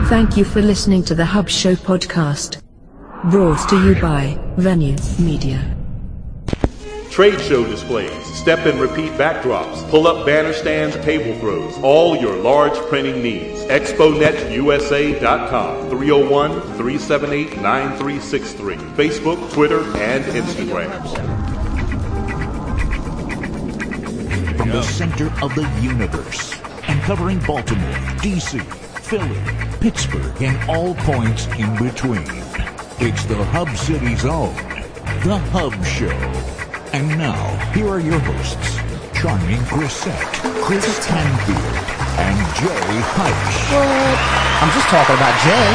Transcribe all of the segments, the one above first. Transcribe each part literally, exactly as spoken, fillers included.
Thank you for listening to the Hub Show podcast. Brought to you by Venue Media. Trade show displays, step and repeat backdrops, pull-up banner stands, table throws, all your large printing needs. expo net u s a dot com, three oh one, three seven eight, nine three six three. Facebook, Twitter, and Instagram. From the center of the universe and covering Baltimore, D C, Philly, Pittsburgh, and all points in between. It's the Hub City's own, The Hub Show. And now, here are your hosts, Charming Grisette, Chris Tanfield, and Jay Heisch. What? I'm just talking about Jay.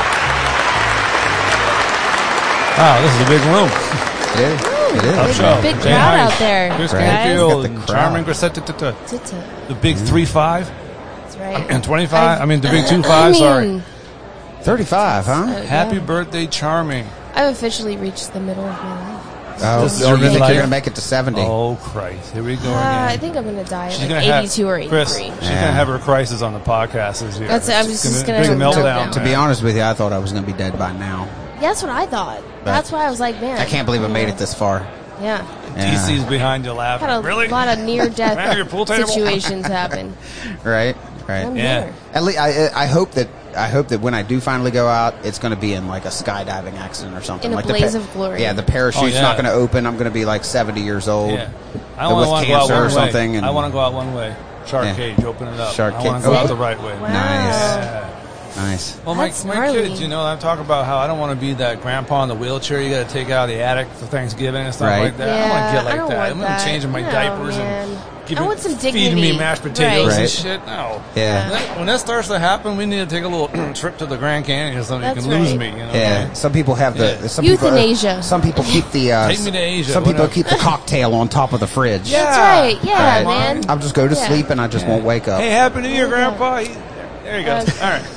Wow, this is a big room. It is. It is. Hub Big, Show. big Jay crowd Heisch, out there, Chris guys. Tanfield, Got and the crowd. Charming Grisette. t- t- t- Tita. The big three five That's right. and twenty-five. I mean, the big two I five. mean, Sorry. thirty-five, huh? uh, Happy yeah. birthday, Charming. I've officially reached the middle of my life. Oh, This is so you your think life. you're going to make it to seventy? Oh Christ! Here we go Uh, I again. think I'm going to die at She's like gonna have eighty-two or Chris. eighty-three. She's Yeah. gonna have her crisis on the podcast this year. That's- I was It's just gonna gonna big melt meltdown. down. To be honest with you, I thought I was going to be dead by now. Yeah, that's what I thought. That's why I was like, man. I can't believe I made it this far. Yeah. D C's behind you laughing. Had a really? lot of Around near-death your pool table? situations happen. Right? Right. I'm Yeah. here. At least I, I hope that I hope that when I do finally go out, it's going to be in like a skydiving accident or something. In a like the blaze of glory. Yeah, the parachute's Oh, yeah. not going to open. I'm going to be like seventy years old. Yeah. I with don't want to go out cancer one or way. something. And I want to go out one way. Shark Yeah. cage, open it up. Shark I want cage. to go out Oh. the right way. Wow. Nice. Yeah. Nice. Well, my, That's my gnarly. kids, you know, I talk about how I don't want to be that grandpa in the wheelchair you got to take out of the attic for Thanksgiving and stuff Right. like that. I Yeah, don't want to get I like don't that. want I'm going that. to changing my No, diapers man. and I giving, want some feeding me dignity. mashed potatoes Right. and shit. No. Yeah. When that, when that starts to happen, we need to take a little trip to the Grand Canyon or something. That's you can lose right. me. You know? Yeah, some people have the Yeah. some people, Euthanasia. Some people keep the uh, Take me to Asia, Some people whatever. keep the cocktail on top of the fridge. Yeah. That's right. Yeah, Right. man. I'll just go to Yeah. sleep and I just won't wake up. Hey, Happy New Year, Grandpa. He- there you go. Uh, All right.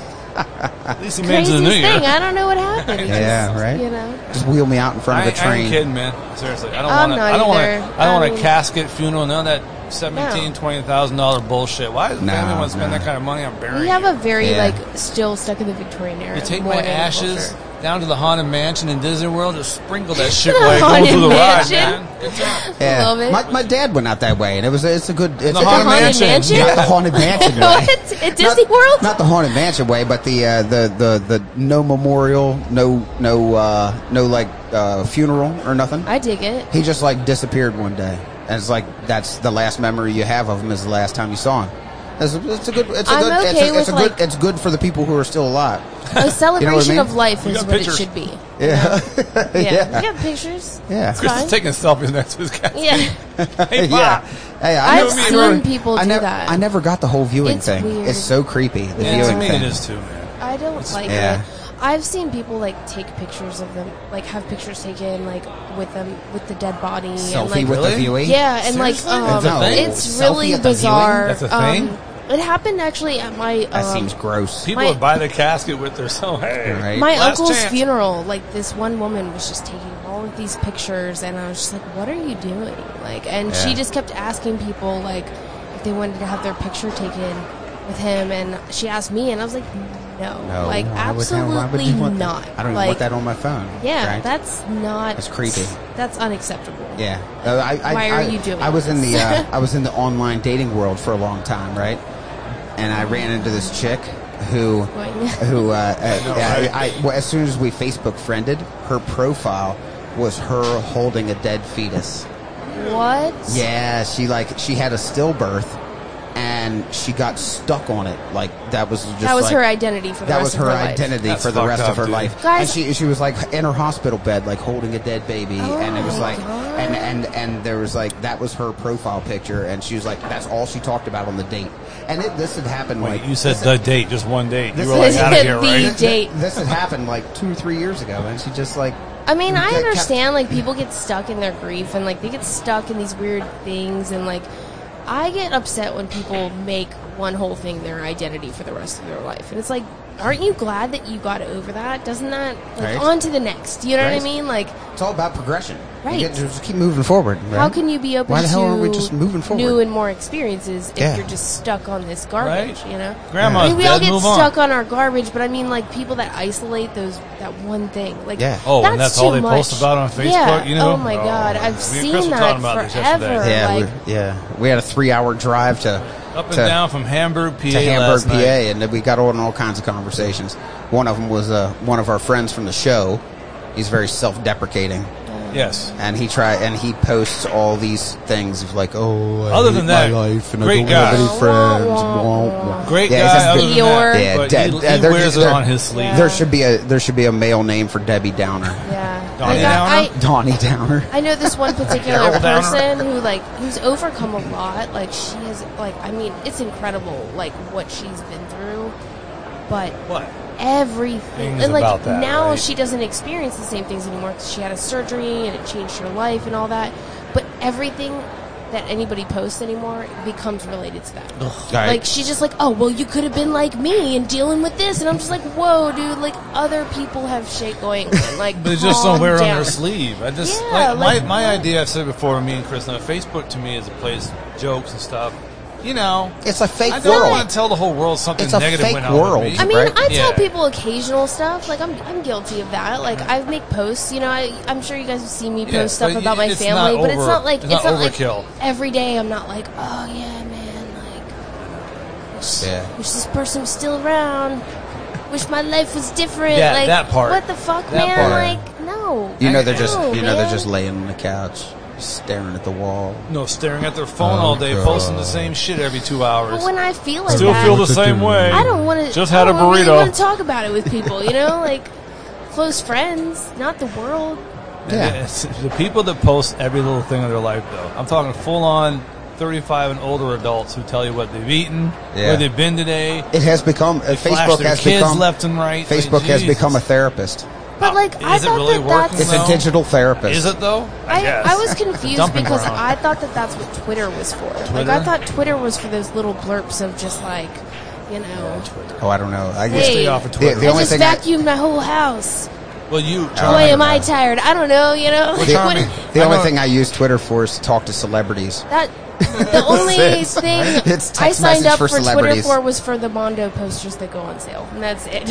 At least he made it to the Craziest New Year. thing. I don't know what happened. It Yeah, just, right? You know. Just wheel me out in front I, of a I ain't train. kidding, man. Seriously, I don't I'm want to. not I don't want either. to. I don't I want a mean- casket, funeral, none of that seventeen, No. twenty thousand dollar bullshit. Why does the No, family want to spend no. that kind of money on burying? We have you? a very Yeah. like still stuck in the Victorian era. You take my mourning ashes culture. down to the haunted mansion in Disney World, just sprinkle that shit The while you go Haunted through the Mansion? ride, man. Good time. Yeah. Love it. My, my dad went out that way, and it was it's a good. It's The a, Haunted Haunted Mansion. Mansion? Not the haunted mansion way. What? At Disney not, World? Not the haunted mansion way, but the uh, the the the no memorial, no no uh, no like uh, funeral or nothing. I dig it. He just like disappeared one day, and it's like that's the last memory you have of him is the last time you saw him. It's a, it's a good. It's a I'm good. okay it's a, it's with, a good. like- It's good for the people who are still alive. A celebration mean? of life We is got what pictures. it should be. Yeah. Yeah. Yeah. We got pictures. Yeah. It's Chris fine. is taking selfies next to his cat. Yeah. Hey, yeah. Pop. Hey, I I've never, seen never- people I do never, that. I never got the whole viewing It's thing. weird. It's so creepy. The Yeah, to viewing me thing. it is too, man. I don't like yeah. it. I've seen people like take pictures of them, like have pictures taken like with them with the dead body Selfie and like with Really? the viewing. yeah, and like Seriously? um, That's a thing? it's Selfie really at the bizarre. viewing? That's a Um, thing? it happened actually at my That um, seems gross. People My- would buy the casket with their so hey. Right. my Last uncle's chance. funeral. Like this one woman was just taking all of these pictures, and I was just like, "What are you doing?" Like, and Yeah. she just kept asking people like if they wanted to have their picture taken with him, and she asked me, and I was like, "No, No, like why would- why would absolutely you want that? not." I don't even like, want that on my phone. Yeah, right? that's not. That's creepy. That's unacceptable. Yeah. Uh, I, I, Why are I, you doing I was in the this? uh, I was in the online dating world for a long time, right? And I ran into this chick who who uh, uh, I, I, well, as soon as we Facebook friended, her profile was her holding a dead fetus. What? Yeah, she like she had a stillbirth, and she got stuck on it. Like that was just That was like, her identity for the that rest was of her her life. identity That's for the fucked rest up, of her dude. life. Guys- and she she was like in her hospital bed, like holding a dead baby, Oh and it was my like, God. and and and there was like that was her profile picture, and she was like, that's all she talked about on the date. And it, this had happened Wait, like you said this, the date, just one date. This You were like is out of here, the right? date. this had happened like two or three years ago, and she just like. I mean, I That kept- understand like people get stuck in their grief and like they get stuck in these weird things and like I get upset when people make one whole thing their identity for the rest of their life. And it's like, aren't you glad that you got over that? Doesn't that, like, Right. on to the next? You know Right. what I mean? Like, It's all about progression. Right. You get to just keep moving forward. Right? how can you be open Why the to hell aren't we just moving forward? new and more experiences if Yeah. you're just stuck on this garbage, Right. you know? Grandma's I mean, we all dead, get move stuck on. on our garbage, but I mean, like, people that isolate those that one thing. Like, Yeah. Oh, that's and that's too all they much. post about on Facebook, Yeah. you know? Oh, my Oh, God. I've me and seen Chris were that talking about this forever. yesterday. Yeah, like, we, yeah. We had a three-hour drive to Up and to, down from Hamburg, P A to Hamburg, last P A, night. and then we got on all kinds of conversations. One of them was uh, one of our friends from the show. He's very self-deprecating, Yes. and he try and he posts all these things of like, oh, I Other hate than my that, life and great I don't have guy. any friends. Wah, wah, Wah, wah. Great Yeah, guy, he says other the- than Eeyore. that, Yeah, but Deb- he, uh, he they're wears just- it they're- on his sleeve. Yeah. There should be a there should be a male name for Debbie Downer, yeah. Donnie Like, I- Downer? I, Donnie Downer. I know this one particular Carol Downer. person who, like, who's overcome a lot. Like, she has, like, I mean, it's incredible, like, what she's been through. But What? everything, Things and like about that, now right? she doesn't experience the same things anymore because she had a surgery and it changed her life and all that. But everything that anybody posts anymore becomes related to that. Right. Like, she's just like, oh, well, you could have been like me and dealing with this, and I'm just like, whoa, dude, like, other people have shit going on. Like, But it's just calm somewhere on down. their sleeve. I just Yeah, like, like, my my what? idea. I've said it before. Me and Chris, now Facebook to me is a place jokes and stuff. You know, It's a fake I don't world. want to tell the whole world something It's a negative fake went on world. with me. I mean, Right? I tell Yeah. people occasional stuff. Like, I'm, I'm guilty of that. Like, I make posts. You know, I, I'm sure you guys have seen me post Yeah, stuff but about my it's family, not but it's over- not like it's not like overkill. every day. I'm not like, oh yeah, man. Like, wish, Yeah. wish this person was still around. Wish my life was different. Yeah, like, that part. What the fuck, That man? part. Like, no. You know they're just No, you know they're man. just laying on the couch, staring at the wall. No, staring at their phone Oh, all day, God. posting the same shit every two hours. But when I feel like Still that, feel the same way. I don't want to. Just I had a don't really burrito. want to talk about it with people. You know, like close friends, not the world. Yeah. It's the people that post every little thing of their life, though. I'm talking full on thirty-five and older adults who tell you what they've eaten, Yeah. where they've been today. It has become uh, They flash Facebook their has kids become left and right. Facebook Like, has Jesus. become a therapist. But like, I Is it thought really that working, that's. It's a No. digital therapist. Is it though? I, guess. I was confused Dumping because ground. I thought that that's what Twitter was for. Like, Twitter? I thought Twitter was for those little blurps of just like, you know, Oh, I don't know. I guess Hey. Stay off of the, Twitter. the I only just thing I, vacuumed my whole house. well, you. Boy, Charlie, am I tired. I don't know, you know. Like, Charlie, what- the I only know- thing I use Twitter for is to talk to celebrities. that the only it. thing It's I text signed message up for for Twitter celebrities. for was for the Mondo posters that go on sale, and that's it.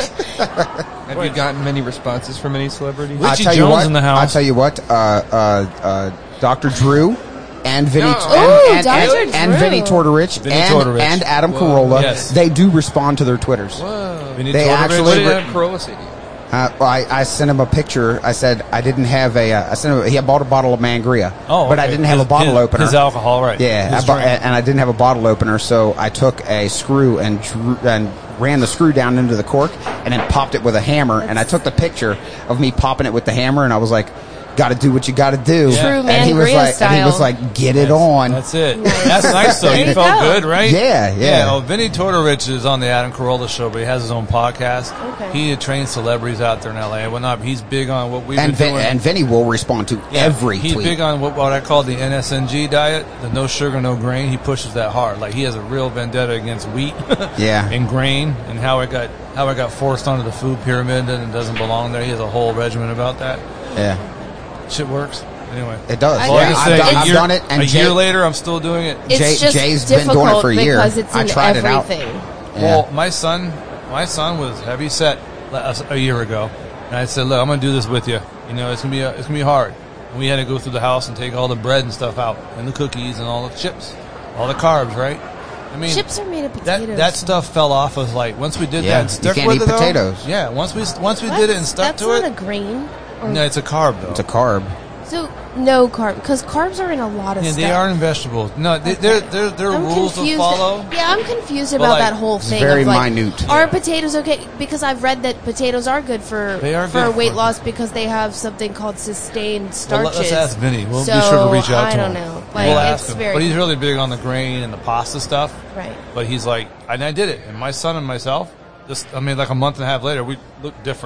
Have you gotten many responses from any celebrities? Richie I tell Jones you what, in the house. I tell you what, uh, uh, uh, Doctor Drew and Vinny No. and, Ooh, and, Doctor and, and Drew. Vinny Tortorich Vinny and, Tortorich. and Adam Whoa. Carolla, Yes. they do respond to their Twitters. Whoa. Vinny They Tortorich. actually What did re- Adam Carolla say to you? Uh, well, I, I sent him a picture. I said I didn't have a. Uh, I sent him. He had bought a bottle of Mangria, Oh, but I okay. didn't have His- a bottle his- opener. His alcohol, right? Yeah, His I bought, drink. and I didn't have a bottle opener, so I took a screw and drew, and ran the screw down into the cork, and then popped it with a hammer. And I took the picture of me popping it with the hammer, and I was like, "Got to do what you got to do." Yeah. True and he was Mangria like, and he was style. like, "Get it That's- on." That's it. Nice. That's nice though. There You you felt go. good, right? Yeah, yeah. Well, Vinny Tortorich is on the Adam Carolla show, but he has his own podcast. Okay. He trains celebrities out there in L A and whatnot. He's big on what we've and been Vin, doing. and Vinny will respond to Yeah, every he's tweet. big on what, what I call the N S N G diet, the no sugar, no grain. He pushes that hard. Like he has a real vendetta against wheat Yeah. and grain and how it got how it got forced onto the food pyramid and it doesn't belong there. He has a whole regimen about that. yeah, Shit works. Anyway. it does. I- All I yeah, can I've, say, done, a I've year, done it, and a Jay, year later, I'm still doing it. It's Jay- just Jay's been difficult doing it for a year. because it's I in tried it out. everything. Yeah. Well, my son, my son was heavy set a a year ago, and I said, "Look, I'm going to do this with you. You know, it's going to be a, it's going to be hard." And we had to go through the house and take all the bread and stuff out, and the cookies and all the chips, all the carbs, right? I mean, Chips are made of that potatoes. that stuff fell off. Of like once we did Yeah, that and you stuck can't with eat it, though, potatoes. yeah, once we once we What? did it and stuck That's to not it, a grain. Or, no, it's a carb though. It's a carb. so no carb because carbs are in a lot of Yeah, stuff. they are in vegetables. No, they, there there there are I'm rules confused. to follow. Yeah, I'm confused But, about like, that whole it's thing. very of like, minute. Are potatoes okay? Because I've read that potatoes are good for They are for good weight for- loss because they have something called sustained Well, starches. let's ask Vinny. We'll so, be sure to reach out I to don't him. know. Like we'll it's ask him. very But he's really big on the grain and the pasta stuff. right. But he's like, and I did it. And my son and myself, just I mean, like a month and a half later, we looked different.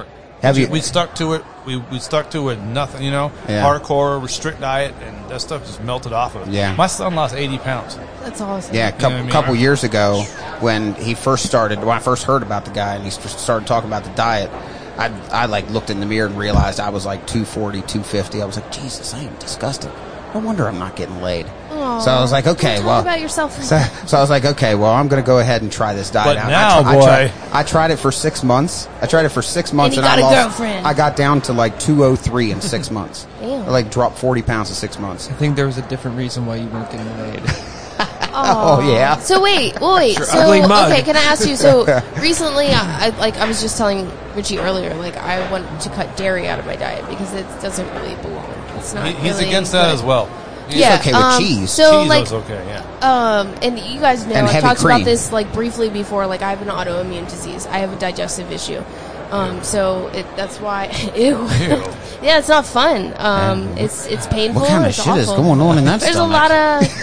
Have you? We stuck to it. We we stuck to it. Nothing, you know, Yeah. hardcore, restrict diet, and that stuff just melted off of it. Yeah. My son lost eighty pounds. That's awesome. Yeah, a couple, what I mean? couple years ago when he first started, when I first heard about the guy and he st- started talking about the diet, I, I like looked in the mirror and realized I was like two forty, two fifty. I was like, Jesus, I am disgusting. No wonder I'm not getting laid. Aw. So I was like, okay, Don't well. talk about yourself. So, so I was like, okay, well, I'm going to go ahead and try this diet But out. now, I, tri- boy. I, tried, I tried it for six months. I tried it for six months, you and, got I a lost. girlfriend. I got down to like two oh three in six months. Damn. I like dropped forty pounds in six months. I think there was a different reason why you weren't getting laid. Oh yeah. So wait, well, wait. Your So ugly mug. okay, can I ask you? So recently, I, I like I was just telling Richie earlier, like I want to cut dairy out of my diet because it doesn't really belong. It's not. He, he's really against that good. as well. He's Yeah, okay with um, cheese. So Cheese like, is okay. Yeah. um, and you guys know And I heavy talked cream. about this like briefly before. Like I have an autoimmune disease. I have a digestive issue. Um, so it, that's why. Ew. Ew. Yeah, it's not fun. Um, it's it's painful. What kind of it's shit is awful. going on in that There's stomach? a lot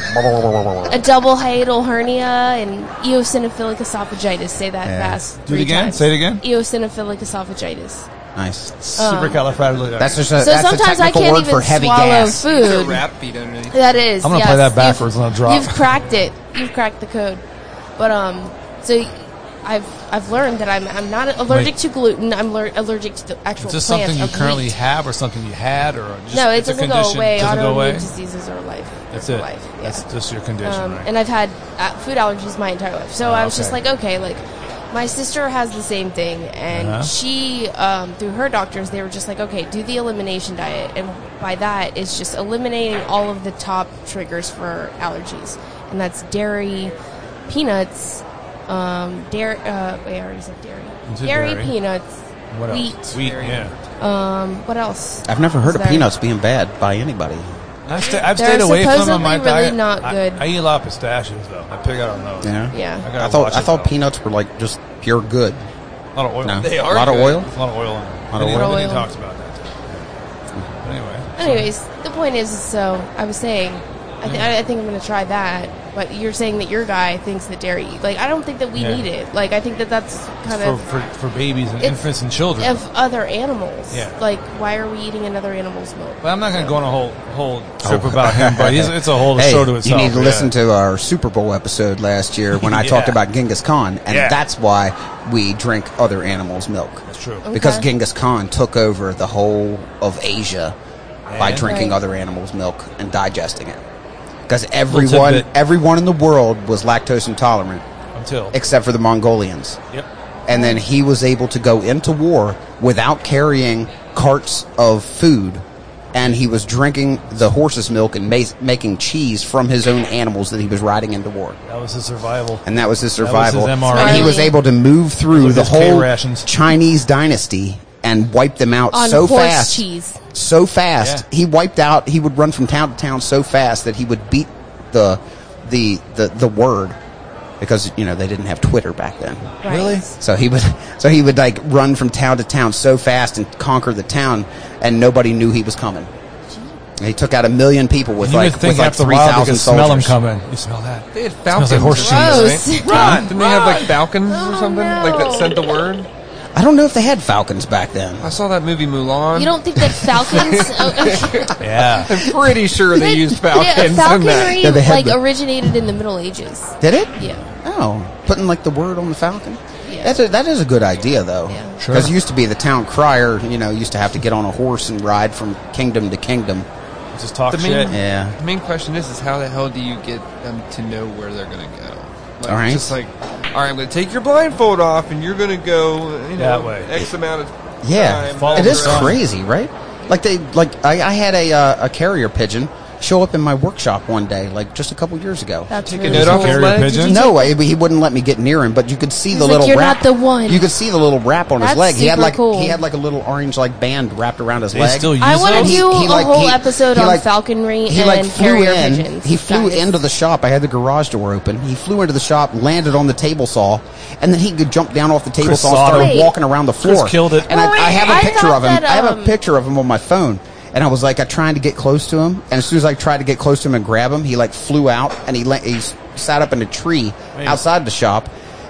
of a double hiatal hernia and eosinophilic esophagitis. Say that Yeah. fast. Do it three again. times. Say it again. Eosinophilic esophagitis. Nice. Supercalifragilistic. That's just a, So that's a sometimes I technical can't word even for heavy swallow gas. There's a food. rap beat underneath. That is. I'm gonna yes. play that You've- backwards and I'll drop. You've cracked it. You've cracked the code. But um, so I've I've learned that I'm I'm not allergic Wait. to gluten. I'm aller- allergic to the actual Is this plant something you of currently wheat. have, or something you had, or just No, it it's a doesn't go condition? away. Doesn't Autoimmune go away. diseases are life. That's for it. Life. Yeah. That's just your condition, Um, right? and I've had uh, food allergies my entire life. So Oh, I was just okay. like, okay, like my sister has the same thing, and Uh-huh. she, um, through her doctors, they were just like, okay, do the elimination diet, and by that, it's just eliminating all of the top triggers for allergies, and that's dairy, peanuts, um, dairy. Uh, wait, I already said dairy. You said Dairy, dairy. peanuts, What wheat. else? Wheat. Yeah. Um, what else? I've never heard is of there? peanuts being bad by anybody. I've, sta- I've They're stayed away from them on my supposedly really diet. not I- good. I, eat a lot of pistachios though. I pick out on those. Yeah. Yeah. I, gotta I thought watch I it, thought though. peanuts were like just pure good. A lot of oil. No, They a are lot of good. oil. There's a lot of oil in them. Lot of Vinny- oil. Vinny Oil. talks about that. Too. But anyway. Anyways, the point is, so I was saying, I, th- I think I'm going to try that. But you're saying that your guy thinks that dairy, like I don't think that we Yeah. need it. Like I think that that's kind For, of for, for babies and It's- infants and children. of other animals. Yeah. Like why are we eating another animal's milk? But I'm not going to So- go on a whole whole trip Oh. about him, but he's, it's a whole Hey, show to itself. you need to yeah. listen to our Super Bowl episode last year when I Yeah. talked about Genghis Khan, and Yeah. that's why we drink other animals' milk. That's true. Okay. Because Genghis Khan took over the whole of Asia by And? drinking Right. other animals' milk and digesting it. Because everyone, tidbit. everyone in the world was lactose intolerant, Until. except for the Mongolians. Yep. And then he was able to go into war without carrying carts of food, and he was drinking the horse's milk and ma- making cheese from his own animals that he was riding into war. That was his survival. And that was his That was survival. his M R E. And he was Gnarly. able to move through Those the are his K whole rations. Chinese dynasty and wipe them out on so horse fast. cheese. So fast. Yeah. He wiped out, he would run from town to town so fast that he would beat the the the, the word, because you know they didn't have Twitter back then. Right. Really? So he would, so he would like run from town to town so fast and conquer the town, and nobody knew he was coming. And he took out a million people with you like would think with like after a three while they thousand could smell him soldiers. coming. You smell that? They had Smells falcons. like horse or cheese. something, Gross. right? Didn't they have like falcons Oh, or something? no. Like that sent the word? I don't know if they had falcons back then. I saw that movie Mulan. You don't think that falcons? oh, okay. Yeah. I'm pretty sure they But- used yeah, falcons in that. falconry Yeah, they had like the- originated in the Middle Ages. Did it? Yeah. Oh, putting like the word on the falcon. Yeah. That's a, that is a good idea though. Yeah. Sure. Because it used to be the town crier, you know, used to have to get on a horse and ride from kingdom to kingdom. Just talk The shit. main, Yeah. the main question is, is how the hell do you get them to know where they're going to go? Like, All right. Just like, all right, I'm going to take your blindfold off, and you're going to go, you know, That way. X amount of Yeah, time. Follow it the is sun. crazy, right? Like they, like I, I had a uh, a carrier pigeon show up in my workshop one day, like just a couple years ago. That's Take a really note off cool. his Carrier leg. pigeon? No, he, he wouldn't let me get near him, but you could see the like, little "You're wrap. not the one." You could see the little wrap on his That's leg. He had super like cool. he had like a little orange like band wrapped around his They leg. still use I want to those? do He, a like, whole he- episode he, on like- falconry he and like flew carrier in. pigeons. He flew guys. into the shop. I had the garage door open. He flew into the shop, landed on the table saw, and then he could jump down off the table Chris saw and Sauter. started Wait. walking around the Chris floor. killed it. And I, Wait, I have a I picture thought of him. that, I have a um, picture of him on my phone. And I was like, I trying to get close to him, and as soon as I tried to get close to him and grab him, he like flew out and he la- he s- sat up in a tree Wait. outside the shop.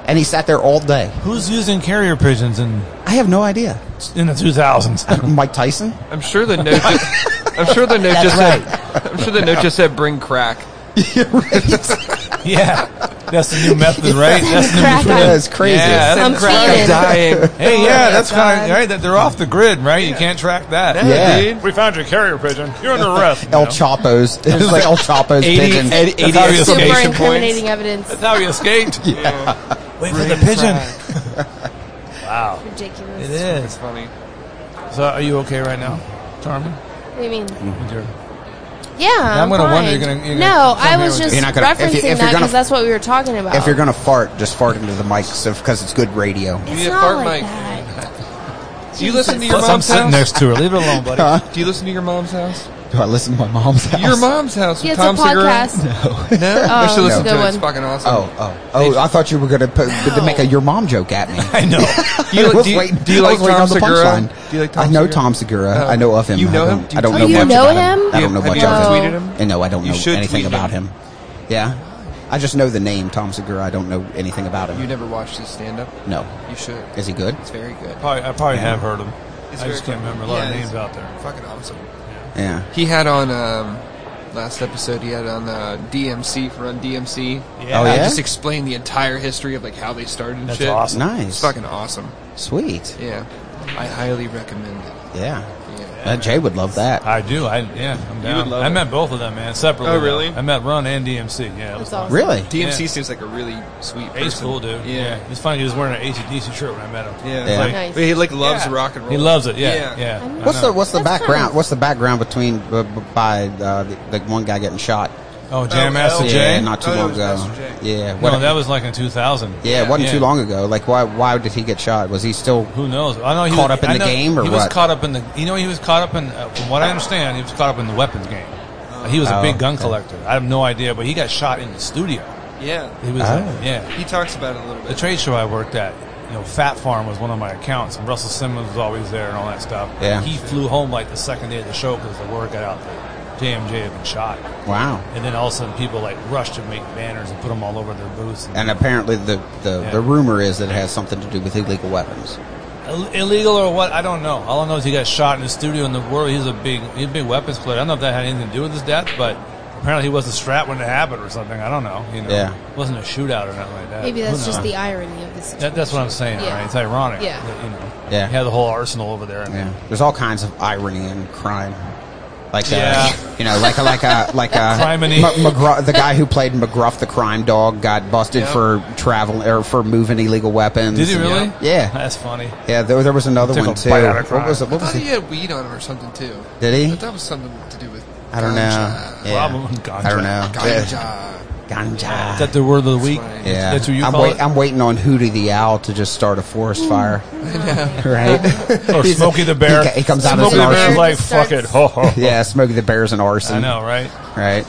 and he sat there all day. Who's using carrier pigeons in I have no idea. in the two thousands? Mike Tyson? I'm sure the note. Just, I'm sure the note That's just right. said. I'm sure the note just said bring crack. Yeah, that's the new method, right? That's the new Crack method. Yeah, it's crazy. Yeah, I'm that's crack. feeding. Dying. Hey, yeah, that's God. kind of right. That they're off the grid, right? You can't track that. Yeah. dude. We found your carrier pigeon. You're under arrest. El Chapo's. It was like El Chapo's eighty, pigeon. eighty, That's how you eighty Super escape. incriminating evidence. That's how he escaped. Yeah. Wait for the pigeon. Wow, Ridiculous. it is. Funny. So, are you okay right now, Charmin? What do you mean? With your Yeah, I'm I'm gonna fine. wonder you're gonna- you're gonna no, come I here was with just You're not gonna- if you- referencing if you're that gonna- because that's what we were talking about. If you're going to fart, just fart into the mic because it's good radio. it's need a not fart like mic. that. Do you listen to your Plus, I'm mom's sitting house? next to her. Leave it alone, buddy. Huh? Do you listen to your mom's house? Do I listen to my mom's house? Your mom's house He with has Tom a Segura? podcast. No, I should Oh, listen good to it. one. It's fucking awesome. Oh, oh, oh! I thought you were going to put to make a your mom joke at me. I know. Do you, I was do you, waiting- do you I like was waiting Tom on the Segura? punchline. Do you like Tom I know Segura? Tom Segura. Oh. I know of him. You know I him? don't, Do you- I don't Oh, know you much know about him? I don't know Have much you ever of him. tweeted him? And no, I don't You know should anything tweet about him. him. Yeah, I just know the name Tom Segura. I don't know anything about You him. never watched his stand-up? No, You should. is he good? It's very good. Probably, I probably have heard him. It's I just very can't good. remember a lot Yeah, of it's names out there. Fucking awesome. Yeah. He had on um, last episode. He had on uh, D M C for Run D M C. Yeah. Oh, I yeah? just explained the entire history of like how they started and That's shit. awesome. It's Nice. fucking awesome. Sweet. Yeah, I highly recommend it. Yeah. Yeah. Uh, Jay would love that. I do. I yeah. I'm down. would love I it. met both of them, man, separately. Oh, really? though. I met Run and D M C. Yeah, it was That's fun. awesome. Really? D M C Yeah. seems like a really sweet person. He's cool, dude. Yeah. Yeah. He's funny. He was wearing an A C D C shirt when I met him. Yeah. It's Yeah. like- Nice. But he like loves Yeah. rock and roll. He loves it. Yeah. Yeah. Yeah. I'm- I What's know. the What's the That's background? nice. What's the background between uh, b- by uh, the, the one guy getting shot? Oh, Jam Oh, Master oh, Jay? Yeah, not too Oh, it long was ago. Master Jay. Yeah. No, What- that was like in two thousand. Yeah, it wasn't Yeah. too long ago. Like, why? Why did he get shot? Was he still? Who knows? I know he Caught was, up in I the know game or he was what? caught up in the. You know, he was caught up in. Uh, from what I understand, he was caught up in the weapons game. Uh, he was a Oh, big gun okay. collector. I have no idea, but he got shot in the studio. Yeah. He was. Oh. Uh, yeah. He talks about it a little The bit. trade show I worked at, you know, Fat Farm was one of my accounts, and Russell Simmons was always there and all that stuff. Yeah. He flew home like the second day of the show because the word got out that J M J had been shot. Wow. And then all of a sudden, people like rushed to make banners and put them all over their booths. And apparently, the the, Yeah. the rumor is that it has something to do with illegal weapons. Ill- illegal or what? I don't know. All I know is he got shot in the studio in the world. He's a big, he's a big weapons collector. I don't know if that had anything to do with his death, but apparently he wasn't strapped when it happened or something. I don't know. You know, Yeah. it wasn't a shootout or nothing like that. Maybe Who that's just knows? the irony of the situation. That, that's what I'm saying. Yeah. Right? It's ironic. Yeah. That, you know, Yeah. he had the whole arsenal over there. Yeah. There's all kinds of irony in crime. Like, Yeah. uh, you know, like a, like a, like a, Criminy. M- McGruff, the guy who played McGruff the crime dog got busted Yeah. for travel or for moving illegal weapons. Did he really? Yeah. That's funny. Yeah, there, there was another Took one a too. bite out of What was it? I What was thought he it? had weed on him or something too. Did I he? thought that was something to do with. I don't know. ganja. Yeah. Problem ganja. I don't know. Ganja. Ganja. Is that the word of the week? That's Yeah, That's what you I'm, call wait, it? I'm waiting on Hootie the Owl to just start a forest fire. Right? Or He's a- Smokey the Bear. He, he comes out as Smokey an the Bear's arson. like, Starts- fuck it. Ho, ho, ho. Yeah, Smokey the Bear's an arson. I know, right? Right?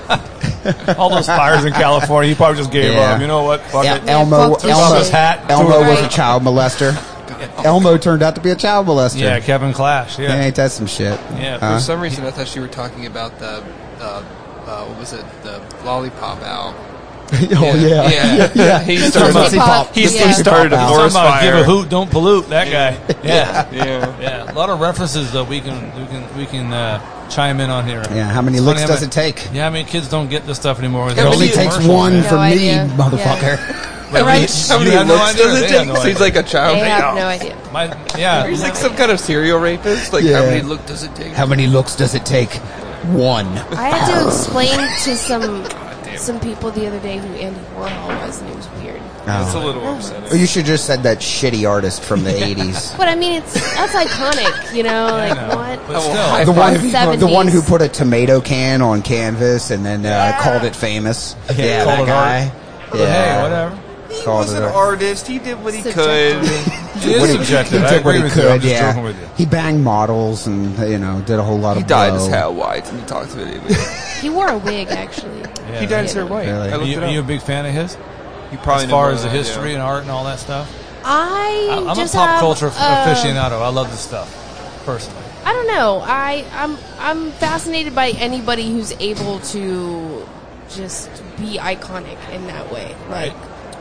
All those fires in California, he probably just gave Yeah. up. You know what? Fuck Yeah, it. Elmo, fuck Took off Elmo, his hat. Elmo was a Right. child molester. Elmo turned out to be a child molester. Yeah, Kevin Clash. Yeah, Yeah. ain't that some shit? Yeah. Huh? For some reason, I thought you were talking about the, uh, uh, what was it, the lollipop owl. oh yeah, yeah, yeah. He Tootsie started. Pop. He, Yeah. he started a Pop Owl. forest Talking about give a fire. hoot, don't pollute. That guy. Yeah. Yeah. Yeah. A lot of references that we can we can we can uh, chime in on here. Yeah, how many It's licks funny how does many- it take? Yeah, I mean, kids don't get this stuff anymore. It They're only all takes commercials, one man. for No me, idea. motherfucker. Like, Right. you- How you many have no looks idea. does it They take? have no So he's idea. like a child. They have no idea. My, yeah. He's like some kind of serial rapist. Like, Yeah. how many look does it take? How many looks does it take? One. I had to explain to some some people the other day who Andy Warhol was, and it was weird. That's a Oh. little upsetting. Well, you should just said that shitty artist from the eighties. But I mean, it's that's iconic, you know. Like know. what? But Oh, still, high The one, five. the one who put a tomato can on canvas and then uh, called it famous. Yeah, called that it guy. but Yeah, hey, whatever. He Called was it an art. artist. He did what he Subjective. could. It What is he- subjective. He I did what agree he with you. I'm could. just Yeah, joking with you. he banged models and you know did a whole lot of. He dyed blow. his hair white and he talked to it. He wore a wig, actually. Yeah. He dyed his hair white. Really? I Are looked you, it are you a up. big fan of his? You probably As know far more as the than I history do. and art and all that stuff? I I- I'm a just pop have, culture uh, aficionado. I love this stuff, personally. I don't know. I I'm I'm fascinated by anybody who's able to just be iconic in that way. Like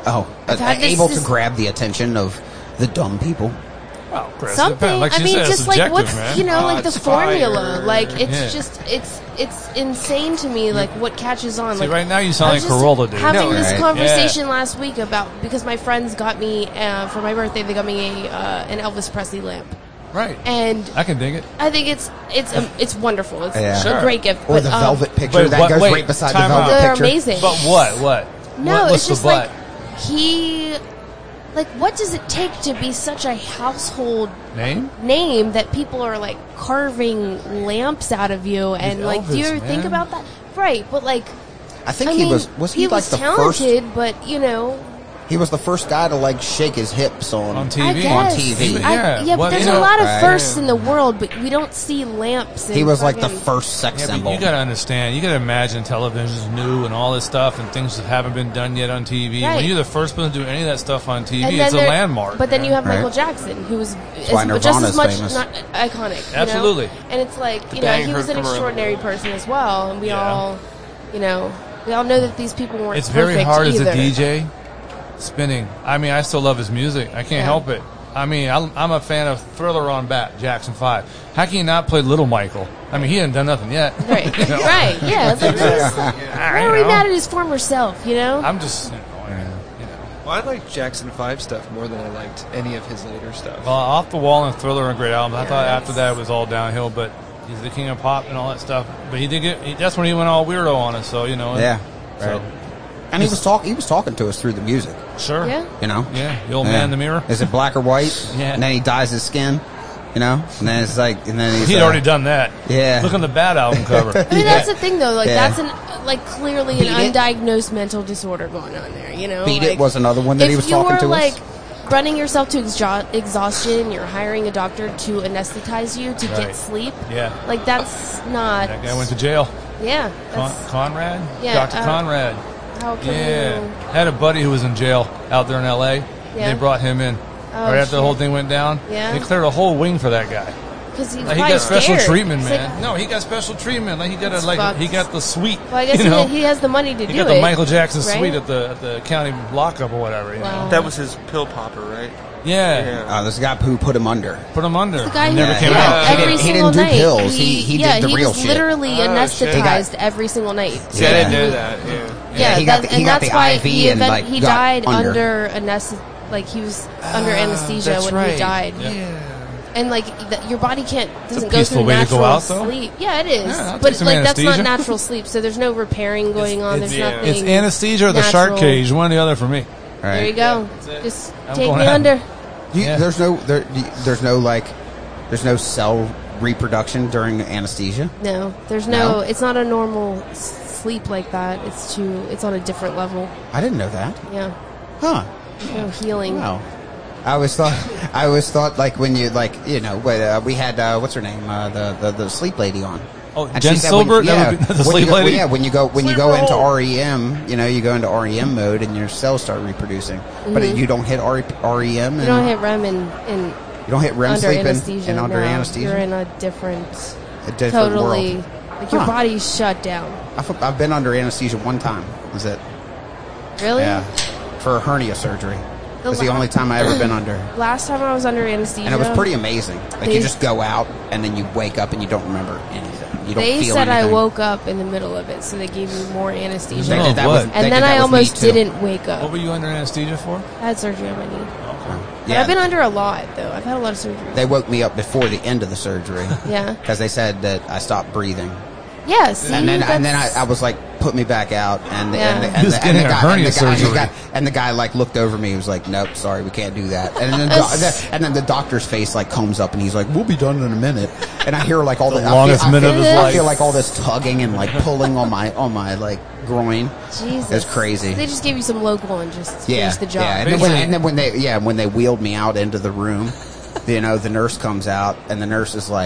Oh, I've uh, had this- able this- to grab the attention of the dumb people. Well, Chris, it Something. depends. Like I she mean, said, it's just like subjective, what's man. you know, Oh, like the it's formula. fire. Like it's Yeah. just it's it's insane to me. Like what catches on. See, like right now you I sound was like just Corolla, dude. Having No, this right. conversation last week about because my friends got me uh, for my birthday. They got me a uh, an Elvis Presley lamp, Right. and I can dig it. I think it's it's um, it's wonderful. It's Yeah. a Sure. great gift. Or but, the um, velvet picture but that what- goes wait, right beside the time velvet out. They're picture. amazing. But what? What? No, what, what's it's just the but? like he. Like, what does it take to be such a household Name? name that people are like carving lamps out of you? And He's like, do you Elvis, ever think man. about that? Right, but like, I think I he mean, was was he, he like was the talented, first? but you know, He was the first guy to like shake his hips on On T I V? guess. On T V. I- Yeah, yeah, what- but there's you a know- lot of Right. firsts in the world, but we don't see lamps. He and was like the fucking- first sex Yeah, but symbol. you gotta understand. You gotta imagine television's new and all this stuff and things that haven't been done yet on T V. Right. When you're the first person to do any of that stuff on T V, And it's a then there- landmark. But then man. you have Right. Michael Jackson, who was why as, just Nirvana's as much famous. not iconic. you know? Absolutely. And it's like you know Bang he was heard an from around the extraordinary world. person as well, and we Yeah. all, you know, we all know that these people weren't. It's very perfect hard either. as a D J spinning. I mean, I still love his music. I can't Yeah. help it. I mean, I'm, I'm a fan of Thriller on Bat, Jackson five. How can you not play Little Michael? I mean, he hasn't done nothing yet. Right, You know? right, yeah. It's like, this is- I why are we know. mad at his former self? You know, I'm just, you know, I- you know. Well, I like Jackson five stuff more than I liked any of his later stuff. Well, Off the Wall and Thriller are great albums. I Yeah, thought that's- after that it was all downhill, but he's the king of pop and all that stuff. But he did get, he, that's when he went all weirdo on us, so, you know. Yeah, So, right. And he was talk he was talking to us through the music. sure. yeah. You know. Yeah, the old Yeah. man in the mirror. Is it black or white? Yeah. And then he dyes his skin. You know. And then it's like, and then he's He'd uh, already done that. Yeah. Look on the Bad album cover. I mean, that's the thing, though. Like, Yeah. that's an like clearly Beat an It. undiagnosed mental disorder going on there. You know, Beat like, It was another one that if he was you talking were, to like, us. running yourself to exha- exhaustion, you're hiring a doctor to anesthetize you to Right. get sleep. Yeah. Like that's not. That guy went to jail. Yeah. Con- That's, Conrad? Yeah, Doctor uh, Conrad. how can Yeah. you? Had a buddy who was in jail out there in L A. Yeah. They brought him in. Oh, right after the shit. whole thing went down. Yeah. They cleared a whole wing for that guy. Because he's Like, he probably got special scared. treatment, He's man. like, no, he got special treatment. Like he got a, That's like fucked. he got the suite. well, I guess you he, know? he has the money to He do got it. the Michael Jackson right? suite at the at the county lockup or whatever. You Wow. know? That was his pill popper, right? Yeah. Uh, this guy who put him under. Put him under. The guy He who never Yeah, came he- out. he every didn't- he single didn't do night. pills. He- he yeah, did the he real was shit. literally Oh, shit. anesthetized every single night. See, I Yeah. didn't know that. Yeah. Yeah, he got that- the- he and got that's the why I V he, and, event- like, he got died under. under anesthet. Like he was under anesthesia that's when right. he died. Yeah. And like the, your body can't doesn't go peaceful through way to natural go out, though. sleep. Yeah, it is. Yeah, I'll but take some like that's not anesthesia. natural sleep. So there's no repairing going on. it's- There's yeah. nothing. It's anesthesia or the shark natural. cage, one or the other for me. Right. There you go. it. Just I'm take going me out. under. You, Yeah. There's no there, there's no like there's no cell reproduction during anesthesia. No, there's no. No? It's not a normal s- sleep like that. It's too. It's on a different level. I didn't know that. Yeah. Huh. No healing. Wow. I always thought I always thought like when you like you know when, uh, we had uh, what's her name uh, the, the the sleep lady on. Oh, And Jen she said when- Silberg? That yeah, would be the when sleep you go, lady? Yeah, when you go when you Sleep go into roll. R E M, you know, you go into R E M mode and your cells start reproducing. But you don't hit R E M. Mm-hmm. You And don't hit R E M and, and you don't hit R E M under sleep and, anesthesia. and under no, anesthesia. You're in a different, a different totally. world. Like your Huh. body's shut down. I've, I've been under anesthesia one time. Was it? Really? Yeah, for a hernia surgery. The That's the la- only time I ever been under, Last time I was under anesthesia, and it was pretty amazing. Like They- you just go out and then you wake up and you don't remember anything. You don't They feel said anything. I woke up in the middle of it, so they gave me more anesthesia. They Oh, did that what? with, they and did then that I with me, almost too. didn't wake up. What were you under anesthesia for? I had surgery on my knee. But Yeah, I've been under a lot, though. I've had a lot of surgery. they woke me up before the end of the surgery Yeah. because they said that I stopped breathing. Yeah, see? And then, and then I, that's- I was like, put me back out, and the, and the, Yeah. and Just the, and the getting a guy, hernia and the, guy, and, the surgery. guy, and the guy like looked over me. He was like, "Nope, sorry, we can't do that." And then, the, doc- and then the doctor's face like comes up, and he's like, "We'll be done in a minute." And I hear like all The the, longest I feel, minute I of feel, his I life. feel like all this tugging and like pulling on my on my like groin. Jesus. It's crazy. They just gave you some local and just Yeah, finished the job. yeah. And then, when, and then when they yeah when they wheeled me out into the room, you know, the nurse comes out, and the nurse is like,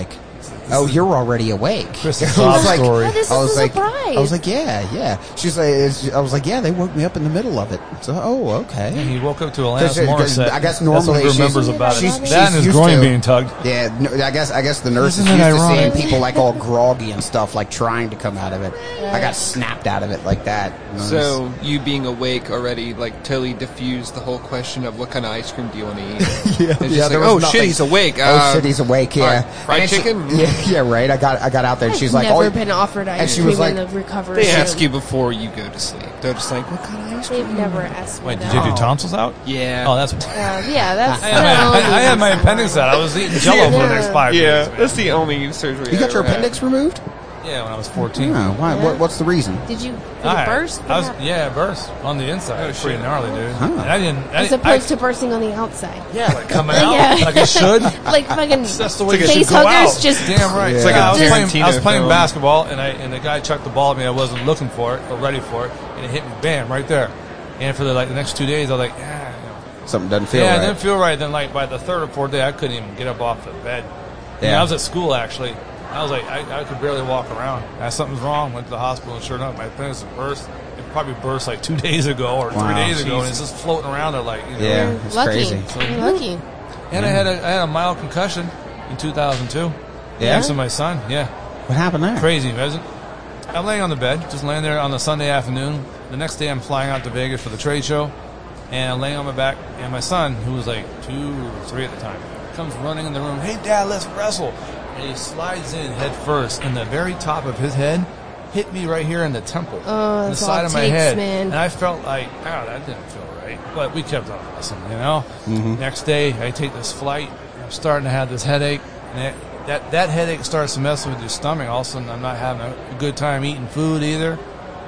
Oh, you're already awake. Chris's I was sob like, story. Oh, this I is was a like, surprise. I was like, yeah, yeah. She's like, it's- I was like, yeah, they woke me up in the middle of it. So, oh, okay. And he woke up to Alanis 'Cause- 'cause Morissette. I guess That's normally what he she's- remembers about it. she's- that she's and his used groin to- being tugged. Yeah, no, I guess I guess the nurses Isn't used it to seeing ironic? people like all groggy and stuff, like trying to come out of it. I got snapped out of it like that. And it was- So you being awake already, like, totally diffused the whole question of what kind of ice cream do you want to eat? yeah, It's just yeah, like, there was oh nothing. shit, he's awake. Oh Uh, shit, he's awake. Yeah, all right, fried And she- chicken? yeah, yeah, right. I got I got out there. and I've She's like, never oh, been offered ice and she cream was like- in the recovery They room. ask you before you go to sleep. They're just like, what kind of ice cream? They've never asked me Wait, that. did you have your tonsils out? Yeah. Oh, that's. Uh, yeah, that's. I had, my, I had my appendix out. I was eating Jello for the next five Yeah, days. that's the only surgery. you I got your ever had. appendix removed? Yeah, when I was fourteen. No, why? Yeah. What, what's the reason? Did you did I, it burst? I was, yeah, it burst on the inside. It was pretty gnarly, dude. Huh. And I didn't. I, As didn't- opposed I, to bursting on the outside. yeah, like coming out Yeah. like it should. Like fucking That's the way you face should go huggers out. just Damn right. Yeah. It's like I was Just- playing, I was Tarantino playing film. basketball, and I and the guy chucked the ball at me. I wasn't looking for it or ready for it, and it hit me, bam, right there. And for the like the next two days, I was like, yeah, you know. Something doesn't feel yeah, right. it didn't feel right. Then like by the third or fourth day, I couldn't even get up off the bed. Yeah, Yeah. I was at school actually. I was like, I, I could barely walk around. I, something's wrong. Went to the hospital, and sure enough, my appendix had burst. It probably burst like two days ago or Wow. three days ago, and Jesus. it's just floating around there like, you know. Yeah, You're it's lucky. crazy. You're lucky. And I had a I had a mild concussion in two thousand two. Yeah? Thanks to my son. Yeah. What happened there? Crazy, wasn't it? I'm laying on the bed, just laying there on the Sunday afternoon. The next day, I'm flying out to Vegas for the trade show, and I'm laying on my back, and my son, who was like two or three at the time, comes running in the room. Hey, Dad, let's wrestle. And he slides in head first, and the very top of his head hit me right here in the temple, Oh, the that's all side it of my takes, head, man. and I felt like, oh, that didn't feel right. But we kept on wrestling, you know. Mm-hmm. Next day, I take this flight. I'm starting to have this headache, and it, that that headache starts to mess with your stomach. All of a sudden, I'm not having a good time eating food either.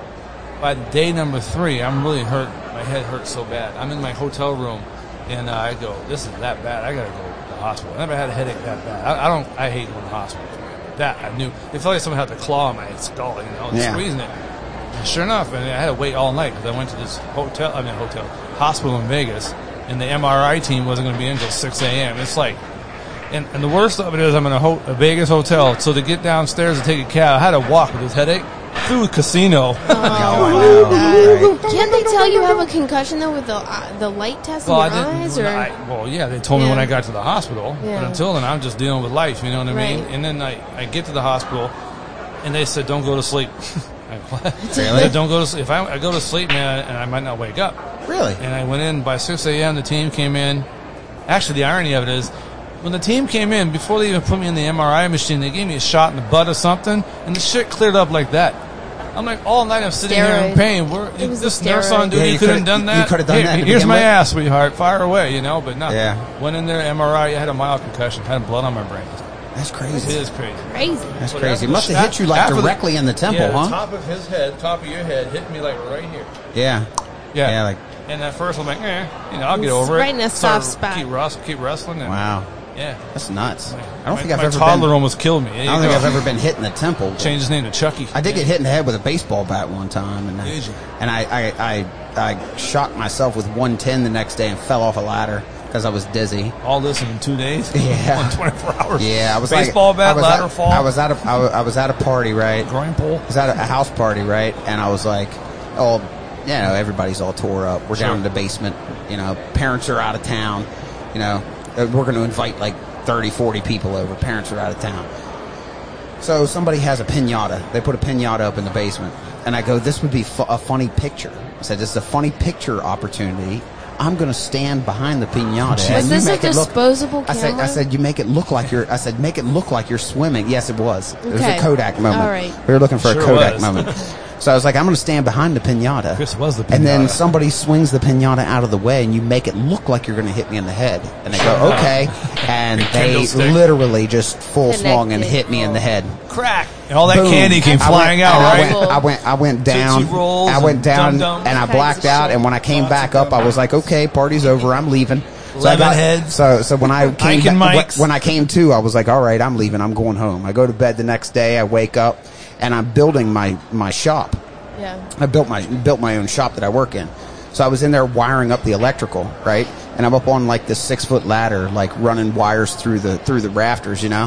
By day number three, I'm really hurt. My head hurts so bad. I'm in my hotel room, and uh, I go, "This is that bad. I gotta go to the hospital." I never had a headache that bad. I, I don't. I hate going to the hospital. That I knew. It felt like someone had to claw my skull, you know, and Yeah. squeezing it. And sure enough, and I had to wait all night because I went to this hotel. I mean, hotel hospital in Vegas, and the M R I team wasn't going to be in until six a.m. It's like. And, and the worst of it is I'm in a, ho- a Vegas hotel, so to get downstairs and take a cab, I had to walk with this headache through a casino. Oh, Can't they tell you have a concussion though with the uh, the light test Well, in I your didn't. eyes? when Or I, well, yeah, they told me Yeah. when I got to the hospital. Yeah. But until then, I'm just dealing with life. You know what I mean? Right. And then I, I get to the hospital, and they said, "Don't go to sleep." I, what? Really? They don't go to sleep. If I, I go to sleep, man, and I might not wake up. Really? And I went in by six a.m. The team came in. Actually, the irony of it is, when the team came in, before they even put me in the M R I machine, they gave me a shot in the butt or something, and the shit cleared up like that. I'm like, all night I'm sitting here in Steroid. pain. Where, It was this a nurse steroid. on duty Yeah, you could have could've- done you that. could've done Here- that to Here's begin my with. ass, sweetheart. Fire away, you know, but no. Yeah. Went in there, M R I, I had a mild concussion, had blood on my brain. That's It crazy. is crazy. crazy. That's But crazy. after It the must have shot- hit you like after the- directly in the temple, yeah, huh? the top of his head, top of your head, hit me like right here. Yeah. Yeah. Yeah, like- And at first I'm like, eh, you know, I'll get It's over it. right in a Start- soft spot. Keep, wrest- keep wrestling. And, Wow. Yeah. That's nuts. I don't my, think I've my ever toddler been. almost killed me. There I you don't think go. I've ever been hit in the temple. Changed his name to Chucky. I did get hit in the head with a baseball bat one time, and I, Did you? and I, I, I, I shocked myself with one ten the next day and fell off a ladder because I was dizzy. All this in two days. Yeah. In twenty-four hours. Yeah, I was baseball like, bat, I was ladder at, fall. I was at a, I was, I was at a party, right? groin pull. I was at a, a house party, right? And I was like, oh, you know, everybody's all tore up. We're down in the basement. You know, parents are out of town. You know, uh, we're going to invite like thirty, forty people over. Parents are out of town. So somebody has a piñata. They put a piñata up in the basement. And I go, this would be fu- a funny picture. I said, this is a funny picture opportunity. I'm going to stand behind the piñata. Was and you this a make it look- disposable I said, I camera? said, you make it look like you're, I said, make it look like you're swimming. Yes, it was. It was Okay. a Kodak moment. All right. We were looking for Sure a Kodak was. moment. So I was like, I'm going to stand behind the piñata. Chris was the And then piñata. somebody swings the piñata out of the way, and you make it look like you're going to hit me in the head. And they go, okay. And they Candlestick. literally just full swung and Connected. hit me in the head. Crack. And all that Boom. candy came I flying went- out, and right? I went, I went, I went down. Tootsie Rolls I went and down, Dum Dums. and I All kinds blacked of out. shit. And when I came Lots back of up, I was like, okay, party's over. I'm leaving. So I Lemon got- heads. So, so when I came Ike back, and when, Mike's. when I came to, I was like, all right, I'm leaving. I'm going home. I go to bed the next day. I wake up, and I'm building my my shop. Yeah. I built my built my own shop that I work in. So I was in there wiring up the electrical, right? And I'm up on like this six foot ladder, like running wires through the through the rafters, you know.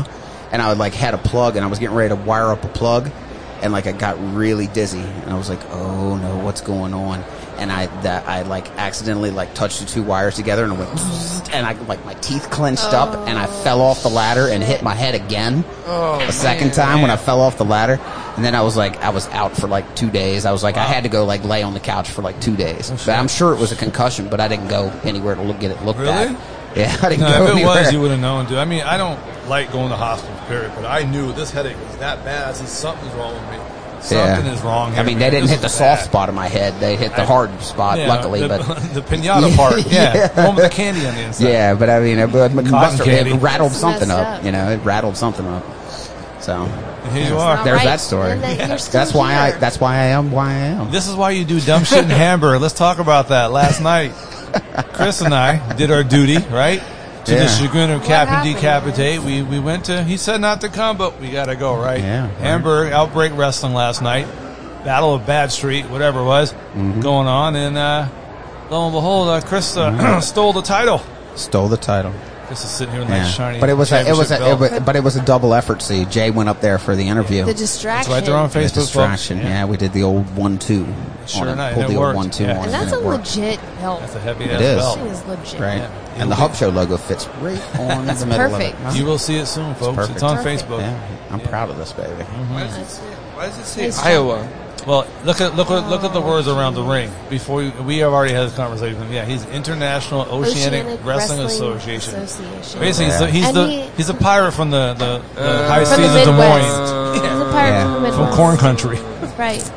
and I like had a plug, and I was getting ready to wire up a plug, and like I got really dizzy, and I was like, oh no, what's going on? And I that I like accidentally like touched the two wires together, and it went, and I like my teeth clenched Oh, up, and I fell off the ladder and hit my head again Oh, a second man. time when I fell off the ladder. And then I was like, I was out for like two days. I was like, I had to go like lay on the couch for like two days. But I'm sure it was a concussion, but I didn't go anywhere to look, get it looked Really? at. Yeah, I didn't No, go if it anywhere. was, you would have known, dude. I mean, I don't like going to hospitals, period, but I knew this headache was that bad. I said, something's wrong with me. Something Yeah. is wrong here. I mean, they man. didn't This hit the is soft bad. spot of my head. They hit the I- hard spot, Yeah, luckily. the, But the pinata part. Yeah. Yeah. The one with the candy on the inside. yeah, but I mean, it, it, must have- candy. it rattled It's something messed up. up. You know, it rattled something up. So And here you It's are. not there's right, that story. and then you're still that's why I. here. That's why I am. Why I am. This is why you do dumb shit in Hamburg. Let's talk about that. Last night, Chris and I did our duty, right? To Yeah. the chagrin of What Captain happened, Decapitate. guys? We we went to, he said not to come, but we got to go, right? Yeah, right. Hamburg, Outbreak Wrestling last night. Battle of Bad Street, whatever it was, Mm-hmm. going on. And uh, lo and behold, uh, Chris uh, stole the title. Stole the title. Chris is sitting here with Yeah. nice shiny But it was a, it was a, championship it belt. was, but it was a double effort. See, Jay went up there for the interview. The distraction. It's right there on The Facebook, distraction. folks. Yeah. we did the old one-two. Sure on it. enough, Pulled and it the old worked. one-two Yeah. on And it, that's a it worked. legit belt. That's a heavy It ass is. belt. This thing is legit. Right. Yeah. And the Hub Show logo fits right on the middle perfect. of it. You will see it soon, folks. It's, perfect. on Perfect. Facebook. Yeah, I'm Yeah. proud of this baby. Why does it say, why does it say Nice job. Iowa? Well, look at look at look at the words around the ring. Before we, we have already had this conversation. with him. Yeah, he's International Oceanic, Oceanic Wrestling, Wrestling Association. Association. Basically, he's, Yeah. the, he's And the he- he's a pirate from the the, the Uh, high From the seas of Des Midwest. Moines. He's a pirate Yeah. from the Midwest. From Corn Country. Right.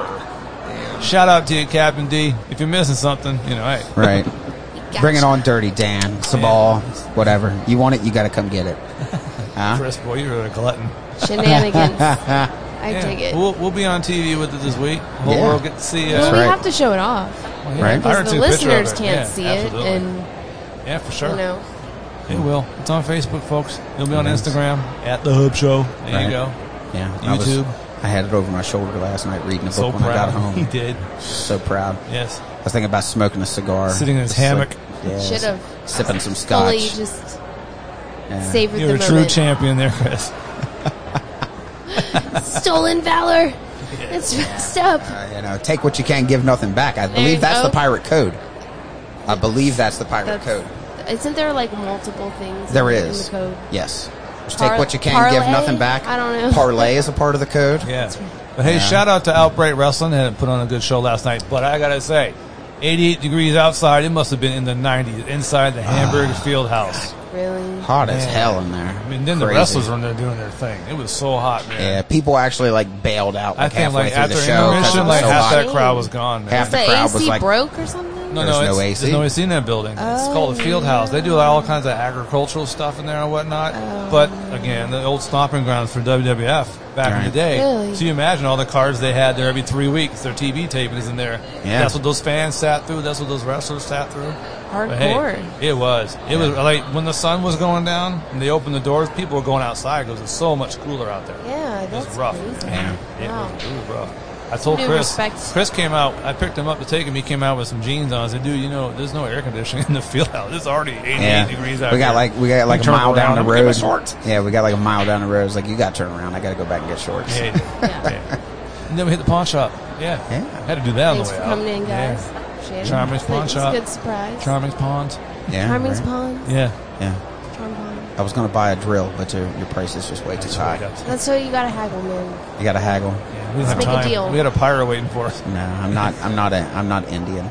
Shout out to you, Captain D. If you're missing something, you know, hey. Right. Gotcha. Bring it on, Dirty Dan, Sabal, whatever. You want it, you got to come get it. Huh? Chris, boy, you're a glutton. Shenanigans. I Yeah. dig it. We'll we'll be on T V with it this week. The whole Yeah. world get to see. Uh, well, we right. have to show it off well, yeah, Right. Pirates because the took a picture of listeners it. can't Yeah, see absolutely. it, and yeah, for sure. you know, It will. It's on Facebook, folks. It'll be on Instagram at the Hub Show. There Right. you go. Yeah. I was- YouTube. I had it over my shoulder last night reading a book So when I got proud. He home. did. So proud. Yes. I was thinking about smoking a cigar. Sitting in his Just hammock. Like, yeah, should have sipping some fully scotch. just Yeah. savored You're the a true moment. champion there, Chris. Stolen valor. It's messed up. Uh, you know, take what you can, give nothing back. I you believe that's go. the pirate code. I believe that's the pirate That's, code. Isn't there like multiple things There in, is. in the code? Yes. Just Par- take what you can, give parlay? nothing back. I don't know. Parlay is a part of the code. Yeah. But hey, Yeah. shout out to Outbreak Wrestling. Had put on a good show last night. But I gotta say, eighty-eight degrees outside. It must have been in the nineties inside the Hamburg Field House. Really? Hot as Man. hell in there. I mean, then the Crazy. wrestlers were in there doing their thing. It was so hot, man. Yeah, people actually like bailed out I like think halfway like through after the show. 'cause it intermission, was like so half hot. that crowd was gone, man. Half Is the the crowd A C was like, broke or something? No, There's no, no it's, A C. there's no A C in that building. it's Oh, called the Field House. They do all kinds of agricultural stuff in there and whatnot. But again, the old stomping grounds for W W F back in Right. the day. Really? So you imagine all the cards they had there every three weeks. Their T V taping is in there. Yeah. That's what those fans sat through. That's what those wrestlers sat through. But hey, Hardcore. it was. It was like when the sun was going down and they opened the doors, people were going outside because it's so much cooler out there. Yeah, It was that's rough. crazy. Man, it, Wow. was, it was rough. I told New Chris. respect. Chris came out. I picked him up to take him. He came out with some jeans on. I said, "Dude, you know, there's no air conditioning in the field house. It's already eighty-eight yeah. degrees out we got here." like we got like We a turned mile down around, the I'm gonna road. get my shorts. Yeah, we got like a mile down the road. It's like you got to turn around. I got to go back and get shorts. Yeah, yeah. And then we hit the pawn shop. Yeah, Yeah. had to do that Thanks on for the way out. coming in, guys. Yeah. Appreciate it. Charming's Pawn It's Shop. a good surprise. Charming's Pawns. Yeah, Charming's right. Pond. Yeah. Yeah, Charm Pond. I was gonna buy a drill, but your, your price is just way too high. That's what you gotta haggle, man. You got to haggle. Yeah, we didn't have Let's make a time. deal. We had a pirate waiting for us. No, I'm not. I'm not. A, I'm not Indian.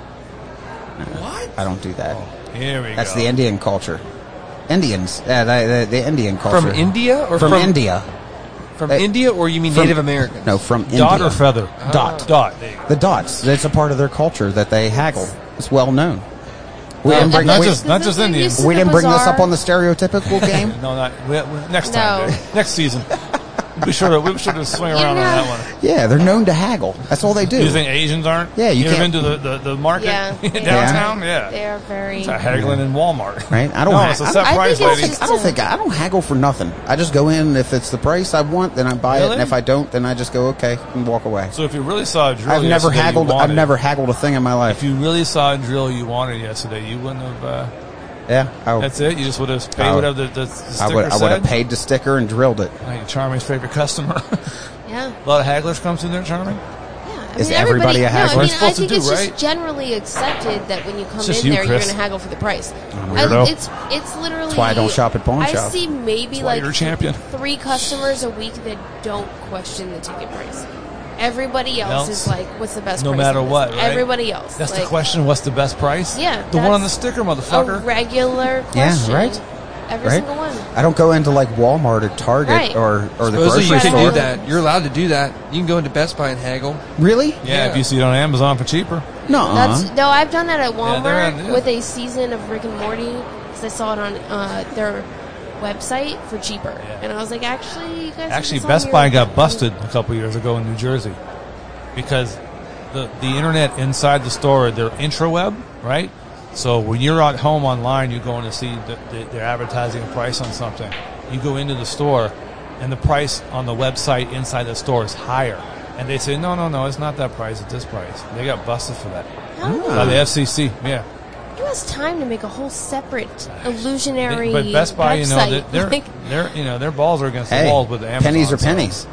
No, What? I don't do that. Here we That's go. the Indian culture. Indians, uh, the, the, the Indian culture. From India or From, from, India. From Uh, India, or you mean from- Native Americans? No, from India. Dot or feather? Dot. Dot. There you go. The dots. It's a part of their culture that they haggle. It's well known. We No, didn't bring, not we, just- not just We're Indians. used to we the didn't bring this bazaar. up on the stereotypical game. No, not we, we, next time. No. Dave. Next season. We should have. We should have swing around on know- that one. Yeah, they're known to haggle. That's all they do. You think Asians aren't? Yeah, you ever can't- been to the, the, the market Yeah. downtown? Yeah. They are very. It's a haggling in Walmart. Right? I don't. No, ha- it's a I set don't- I price, think it's lady. just- I don't think I don't haggle for nothing. I just go in. If it's the price I want, then I buy it, Really? and if I don't, then I just go okay and walk away. So if you really saw a drill I've never yesterday you haggled. I've wanted- never haggled a thing in my life. If you really saw a drill you wanted yesterday, you wouldn't have. Uh, Yeah. I, That's it. You just would have paid I would- whatever the, the, the sticker I would I would said. have paid the sticker and drilled it. Uh, you're Charming's favorite customer. Yeah. A lot of hagglers come through there, Charming. Yeah, I Is mean, everybody everybody, a haggler? No, I We're mean, supposed I to think do, it's right? just generally accepted that when you come It's just in you, there, you're Chris. going to haggle for the price. weirdo. I- it's it's literally. That's why I don't shop at pawn I shop. see maybe That's why like you're a champion. three customers a week that don't question the ticket price. Everybody else Else? is like, "What's the best?" No price matter on this? what, right? Everybody else. That's like, the question. What's the best price? Yeah, The one on the that's sticker, A motherfucker. regular Yeah, question. right. Every Right? single one. I don't go into like Walmart or Target Right. or, or the Supposedly grocery you can store. do that. You're allowed to do that. You can go into Best Buy and haggle. Really? Yeah, if you see it on Amazon for cheaper. No. That's no. I've done that at they're Walmart on- yeah. with a season of Rick and Morty because I saw it on uh, their website for cheaper, and I was like, actually, you guys. Actually, have this on Best your- Buy got busted a couple years ago in New Jersey because the the internet inside the store, their intraweb, right? So when you're at home online, you're going to see that the, they're advertising a price on something. You go into the store, and the price on the website inside the store is higher. And they say, no, no, no, it's not that price, it's this price. They got busted for that. How do By the F C C, yeah. Who has time to make a whole separate illusionary But Best Buy, you know, website? they're, they're, Like, they're, you know, their balls are against the Hey, walls with the Amazon. pennies are so- pennies.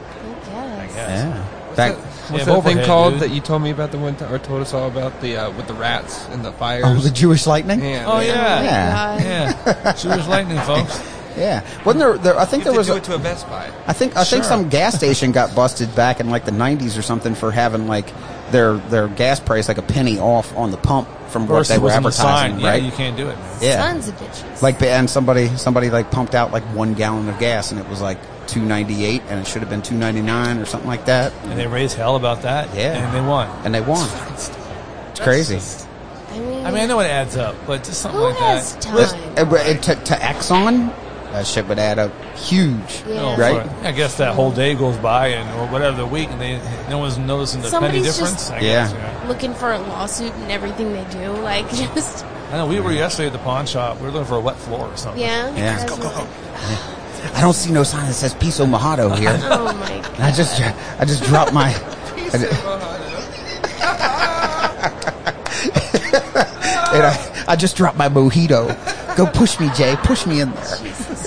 I guess. Yeah. What's Back, that, what's Yeah, that thing overhead, called dude. that you told me about the one time, or told us all about the uh, with the rats and the fires? oh, the Jewish lightning? Man, Oh, man. yeah. Yeah. God. Yeah. Jewish lightning, folks. Yeah. Wasn't there, there I think You there have to was do a, it to a Best Buy. I think I think Sure. some gas station got busted back in like the nineties or something for having like their their gas price like a penny off on the pump from what Versus they were what's on the advertising, sign. Yeah, right? you can't do it, man. Yeah. Sons of bitches. Like and somebody somebody like pumped out like one gallon of gas and it was like two ninety eight and it should have been two ninety nine or something like that. And they raised hell about that. Yeah. And they won. And they won. It's crazy. I mean, I mean, I know it adds up, but just something who like has that. time? This- uh, it- to, to Exxon, that shit would add up huge. Yeah. No, Right? for- I guess that whole day goes by and or whatever the week, and they no one's noticing the Somebody's penny just- difference. I Yeah. guess, yeah. Looking for a lawsuit and everything they do, like just I know we were yesterday at the pawn shop. We were looking for a wet floor or something. yeah. Yeah. That's Go, go, go. really- I don't see no sign that says Piso Mojado here. Oh my god. I just I just dropped my and I, I just dropped my mojito. Go push me, Jay. Push me in there.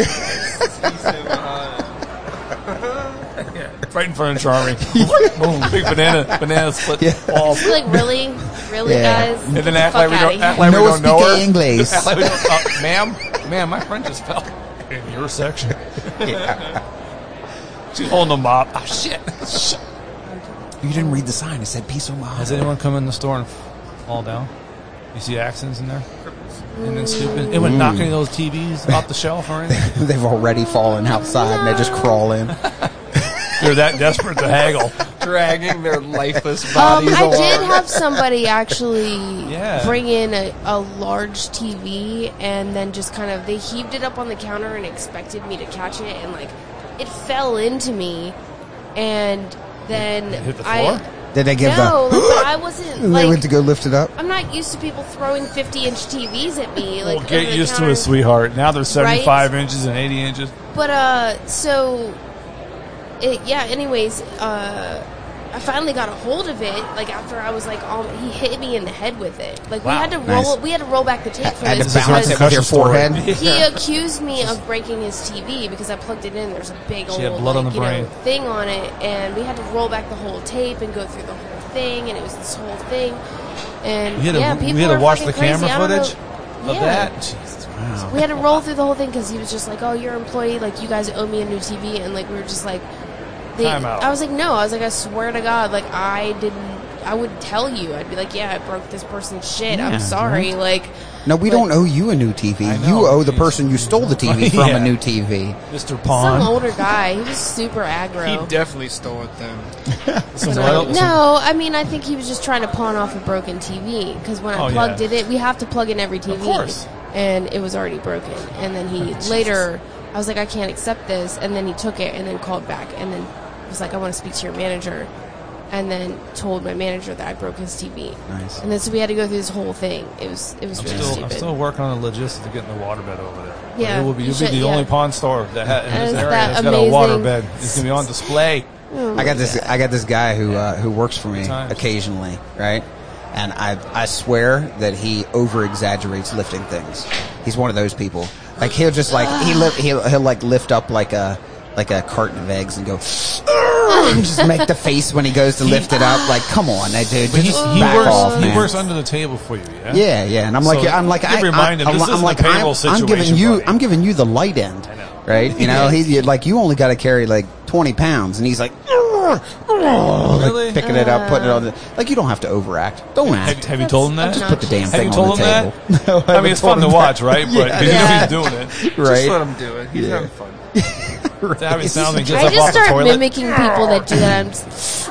Right in front of Charming. Boom, big banana, banana split Yeah. ball. Like really, really, Yeah. guys. And then Get act the like we fuck don't, outta act here. like we No don't know speak her. English. Just act like we don't, uh, ma'am, ma'am, my friend just fell in your section. She's holding the mop. Ah, shit. You didn't read the sign. It said Piso Has Mojado. anyone come in the store and fall down? You see accidents in there? And then stupid. It went knocking those T Vs off the shelf or anything. They've already fallen outside and they just crawl in. They're that desperate to haggle. Dragging their lifeless Um, bodies I along. did have somebody actually Yeah. bring in a, a large T V and then just kind of they heaved it up on the counter and expected me to catch it and like it fell into me and then Hit the I floor? Did they give no, the? like, but I wasn't And they went like to go lift it up. I'm not used to people throwing fifty inch T Vs at me. Like Well, get over the used to counter. it, sweetheart. Now they're seventy-five inches and eighty inches. But uh, so it, yeah. Anyways, uh, I finally got a hold of it. Like after I was like, all, he hit me in the head with it. Like Wow. we had to roll. Nice. We had to roll back the tape for Had to this balance it because with your forehead. he accused me of breaking his T V because I plugged it in. There's a big She had old blood on like, the you brain. know, thing on it, and we had to roll back the whole tape and go through the whole thing, and it was this whole thing. And We had to, yeah, people we had to are watch fucking the camera crazy. I don't know- footage of Yeah. that. Jesus, wow. We had to roll through the whole thing because he was just like, "Oh, you're an employee. Like, you guys owe me a new T V," and like we were just like, they, Time out. I was like, "No," I was like, "I swear to God, like I didn't. I would tell you. I'd be like, yeah, I broke this person's shit. Yeah, I'm sorry. Like, No, we but don't owe you a new T V. I know. You owe the Jeez. person you stole the T V from Yeah. a new T V. Mister some Pawn. older guy. He was super He aggro. definitely stole it then. Some But, wild- uh, some- no, I mean, I think he was just trying to pawn off a broken T V because when I Oh, plugged yeah. it in, we have to plug in every T V. Of course. And it was already broken. And then he later, I was like, I can't accept this. And then he took it and then called back and then was like, I want to speak to your manager. And then told my manager that I broke his T V. Nice. And then so we had to go through this whole thing. It was it was I'm really still, I'm stupid. still working on the logistics of getting the waterbed over there. Yeah, It will be, you you'll be should- the yeah. only pawn store that ha- in And this is area that that's got a amazing? waterbed. It's going to be on display. Oh I my got this. God. I got this guy who uh, who works for me Good times. occasionally, right? And I I swear that he over exaggerates lifting things. He's one of those people. Like he'll just like he li- he'll he'll like lift up like a like a carton of eggs and go and just make the face when he goes to lift it up. Like, come on, that dude, But he, just he back works. off, he man. works under the table for you. Yeah. Yeah, yeah, and I'm like, So I'm like, you I, remind him, I, this I'm, isn't I'm like, a payroll I'm, I'm giving situation, you, buddy. I'm giving you the light end, I know. right? You know, he you- like you only got to carry like twenty pounds, and he's like, like, Really? picking it up, putting it on the, like you don't have to overact. Don't Have, act. have you told him that? Just put the damn Have thing you told on the him table. that? No, I haven't mean, it's told fun to him watch, that. right? But Yeah, you know yeah. he's doing it. Just Right? let him do it. He's Yeah. having fun. To have it sound like he I gets up just off the start toilet. mimicking people that do that. I'm just,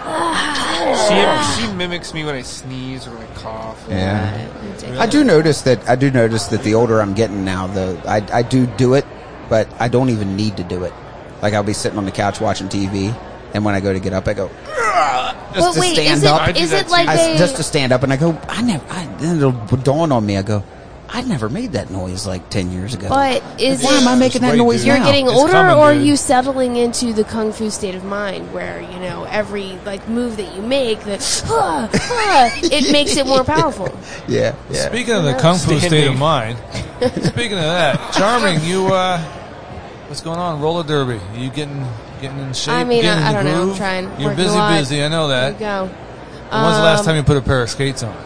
She, she mimics me when I sneeze or when I cough. Yeah. I do notice that. I do notice that the older I'm getting now, the I I do do it, but I don't even need to do it. Like I'll be sitting on the couch watching T V, and when I go to get up, I go just but to wait, stand is it, up. I do is that it like I, they, just to stand up, and I go. I never. I, then it'll dawn on me. I go. I never made that noise like ten years ago. but is Why it, am I making that Wait, noise dude. you're now? getting It's older, coming, or are dude. you settling into the kung fu state of mind where, you know, every like move that you make, that ah, ah, it makes it more powerful? Yeah. Yeah. Speaking of the kung fu state of mind, speaking of that, Charming, you, uh, what's going on? Roller derby. You getting getting in shape? I mean, getting I, I in the don't know. I'm groove? trying. You're working busy, a lot. busy. I know There that. you go. When's the last Um, time you put a pair of skates on?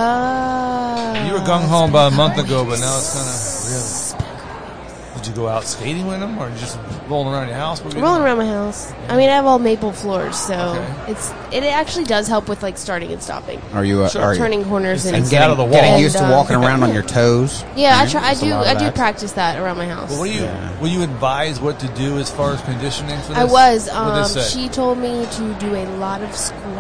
Uh, You were gung ho about a month ago, but now it's kind of really. Did you go out skating with them, or you just rolling around your house? What were you rolling doing? around my house. I mean, I have all maple floors, so Okay. it's it actually does help with like starting and stopping, Are you? Uh, Sure. are you? turning corners, and And And get out of the getting- wall. Getting used to And, uh, walking around on your toes. yeah, I Right? try. I There's a do. lot I of do that. practice that around my house. Well, what do you? Yeah. Were you advised what to do as far as conditioning for this? I was. What Um, they say? she told me to do a lot of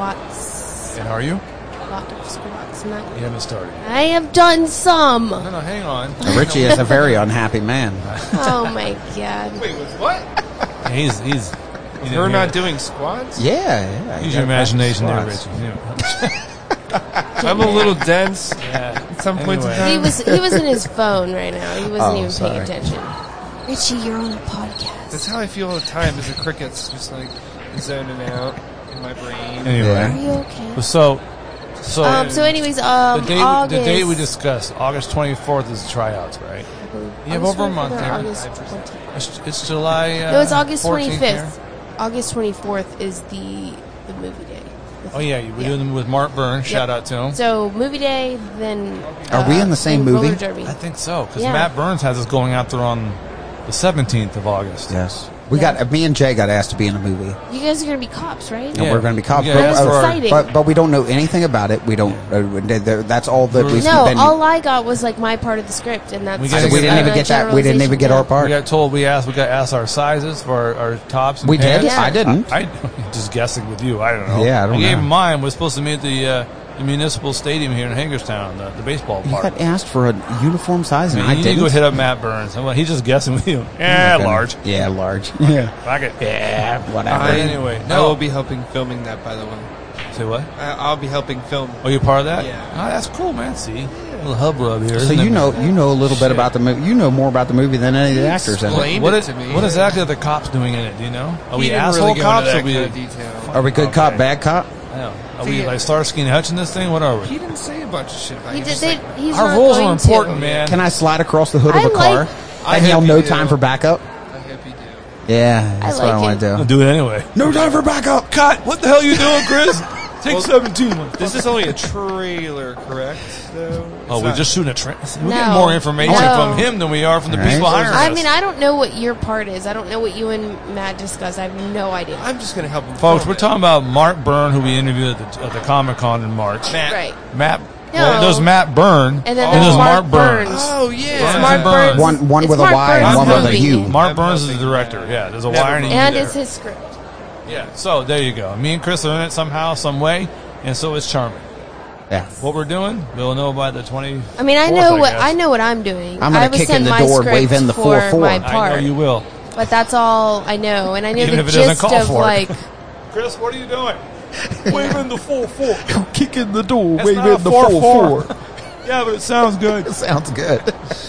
squats. And are you? A lot of squats. Not. You haven't started. I have done some. No, no, hang on. Richie is a very unhappy man. Oh my god. Wait, with what? He's he's. he didn't Her hear not it. doing squats? Yeah, yeah. Use you your gotta practice imagination there, squats. Richie. Yeah. I'm a little dense Yeah. at some points in Anyway. He time. was he was in his phone right now. He wasn't Oh, even sorry. paying attention. Richie, you're on a podcast. That's how I feel all the time as the crickets just like zoning out in my brain. Anyway, Are you okay? so so Um. So, anyways, um, the date August. the date we discussed, August twenty-fourth is the tryouts, right? You have August over a month twenty-fourth or here. August twentieth? It's, it's July. Uh, No, it's August fourteenth twenty-fifth. here. August twenty-fourth is the the movie day. Oh yeah, you were doing them with Mark Burns. Shout out to him. So movie day, then. Are we uh, in the same then roller movie? derby. I think so because Yeah. Matt Burns has us going out there on the seventeenth of August. Yes. We Yeah. got me and Jay got asked to be in a movie, and You guys are gonna be cops, right? Yeah. we're going to be cops. Yeah, but, that's uh, exciting. but but we don't know anything about it. We don't. Uh, th- th- that's all that we've No, been. all I got was like my part of the script, and that's. We I gotta said we get didn't that. even get that. We didn't even get our part. We got told we asked we got asked our sizes for our, our tops. And We did? pants. Yeah. I didn't. I, I just guessing with you. I don't know. Yeah, I don't gave know. mine. Was supposed to meet the, uh, the municipal stadium here in Hagerstown, the, the baseball You park. got asked for a uniform size, and I mean, I, you need didn't. to go hit up Matt Burns. Well, he's just guessing with you. Yeah, Okay. large. Yeah, large. Yeah, Fuck it. Yeah, whatever. I, anyway, I no. will be helping filming that, by the way. Say what? I, I'll be helping film. Oh, you're part of that? Yeah. Oh, that's cool, man. See, a little hub rub here. So isn't you it? know you know a little Shit. bit about the movie. You know more about the movie than any of the actors in it. Explain What it is to me. what exactly are the cops doing in it? Do you know? Are we He didn't asshole really go cops? into Are that we? kind of detail. Are we good Okay. cop, bad cop? I know. Are we See, like Starsky and Hutch in this thing? What are we? He didn't say a bunch of shit about He it. did. Just They, like, he's Our not rules going are important, to. man. Can I slide across the hood I of a car like- I and yell hope no you do. time for backup? I hope you do. Yeah, that's like what I want it. to I'll do. do it anyway. No time for backup. Cut. What the hell you doing, Chris? Take Well, seventeen. This is only a trailer, correct? Though. Oh, It's we're not- just shooting a train. We're No. getting more information No. from him than we are from the Right. people hiring I us. mean, I don't know what your part is. I don't know what you and Matt discussed. I have no idea. I'm just gonna help him. Folks, film we're it. talking about Mark Byrne, who we interviewed at the, at the Comic Con in March. Matt. Right. Matt. No. Well, there's Matt Byrne, And then there's there's Mark, Mark Burns. Burns. Oh yeah. Burns Mark and Burns. Burns. One one It's with Mark a Y and Burns' one with a movie. U. Mark I'm Burns is the helping director. that. Yeah, there's a Never Y and a U And there. it's his script. Yeah, so there you go. Me and Chris are in it somehow, some way, and so is Charming. Yeah. What we're doing, we'll know by the twenty. I mean, I know what I know what I'm doing. I'm gonna I have kick send in the my door, script waving the for four four. my I I part, know you will. but that's all I know. And I know Even the if it doesn't gist call of for it. like. Chris, what are you doing? Waving the four four. Kick in the door, That's not a four four. Yeah, but it sounds good. Sounds good.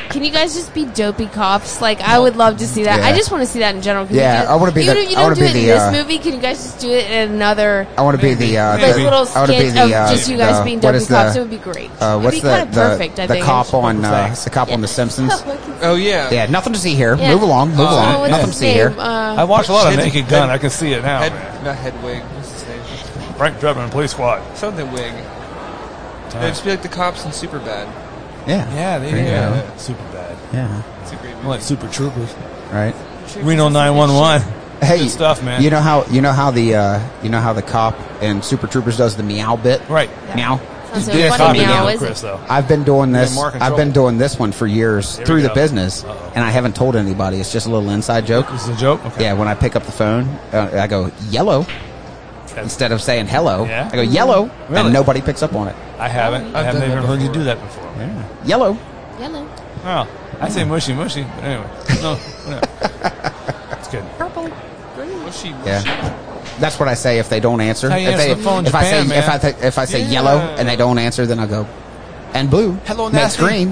Can you guys just be dopey cops? Like, I would love to see that. Yeah. I just want to see that in general. Can Yeah, you do, I wanna be you, the- You I don't wanna do be it the, in this uh, movie. Can you guys just do it in another? I want to be the uh, Like the, little I wanna be skit the, of uh, just you guys the- being what dopey is cops. the- It would be great. Uh, what's It'd be the kind of the, perfect. I the think. cop on uh, Thanks. the cop on The Simpsons? Oh yeah. Yeah, nothing to see here. Yeah. Move along, move Oh, along. what's Nothing his to see name? here. Uh, I watched a lot of Head- Naked Gun. I can see it now, Head, man. not Hedwig. What's his name? Frank Drebin, Police Squad. Something wig. They'd just be like the cops in Superbad. Yeah, Yeah, they There you yeah, go. yeah, super bad. yeah, It's a great movie. I like Super Troopers. right. Reno nine one one. Hey, Good stuff, man. You know how you know how the uh, you know how the cop in Super Troopers does the meow bit. Right. Meow. Sounds so Do that funny copy now, now, is it? Chris, though. I've been doing this. more control. I've been doing this one for years There we through the go. business, Uh-oh. and I haven't told anybody. It's just a little inside joke. This is a joke? Okay. Yeah, when I pick up the phone, uh, I go yellow instead of saying hello. Yeah? I go yellow, Really? and nobody picks up on it. I haven't. I I've haven't done even that heard you before. do that before. Yeah, yellow. Yellow. Well, I say mushy mushy, but anyway. No, whatever. It's good. Purple. Green. Mushy, mushy. Yeah. That's what I say if they don't answer. How you if answer they, the phone in if I say Japan, if I man. th- if I say Yeah. yellow and they don't answer, then I go and blue. Hello, makes nasty. green.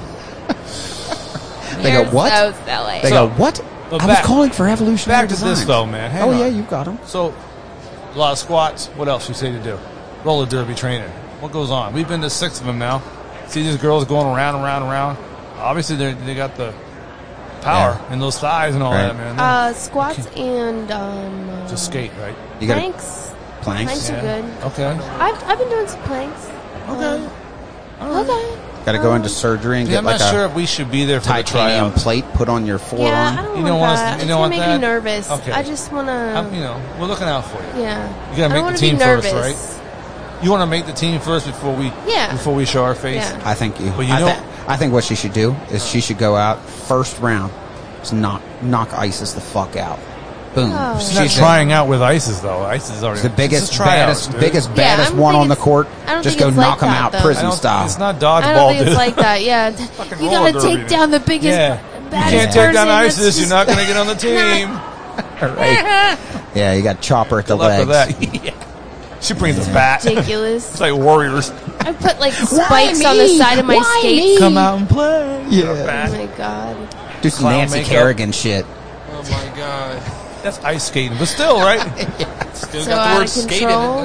They go You're what? So silly. They So, go what? but I back- was calling for evolutionary Back to designs. this, though, man. Hang oh on. yeah, you got them. So, a lot of squats. What else you say to do? Roller derby training. What goes on? We've been to six of them now. See these girls going around, around, around. Obviously, they they got the power Yeah. in those thighs and all Right. that, man. Uh, squats and um, uh, Just skate, right? You got planks. planks. Planks are Yeah. good. Okay. I've I've been doing some planks. Okay. Uh, okay. Got to go into surgery and Yeah, get I'm like not a sure if we should be there for the titanium tryouts. plate put on your forearm. Yeah, I don't You want don't want us that. to- you it's don't gonna want make that? me nervous. Okay. I just wanna. I'm, you know, we're looking out for you. yeah. You gotta I make don't the wanna team be first, nervous. right? You want to make the team first before we Yeah. before we show our face. Yeah. I think you. But you I, know- thi- I think what she should do is she should go out first round, just knock knock ISIS the fuck out. Boom. Oh. She's not She's trying out with ISIS though. ISIS is already the this biggest, is tryouts, baddest, dude. biggest, Yeah, I baddest don't one think on the it's- court. I don't Just think go it's knock like him that, out though. I prison don't- style. It's not I dodgeball, don't think dude. it's like that. Yeah. Fucking You roller gotta take derby. down the biggest, Yeah. You baddest can't take down person. ISIS. That's You're just- not going to get on the team. Right. Yeah, you got chopper at the Good luck with legs. that. Yeah. She brings a bat. Ridiculous. It's like warriors. I put like spikes on the side of my Why skates. me? Come out and play. Yeah. Oh Bat. my god. Do some Clown Nancy makeup. Kerrigan shit. Oh my god. That's ice skating, but still, right? Still So got out the word of skate in control. it.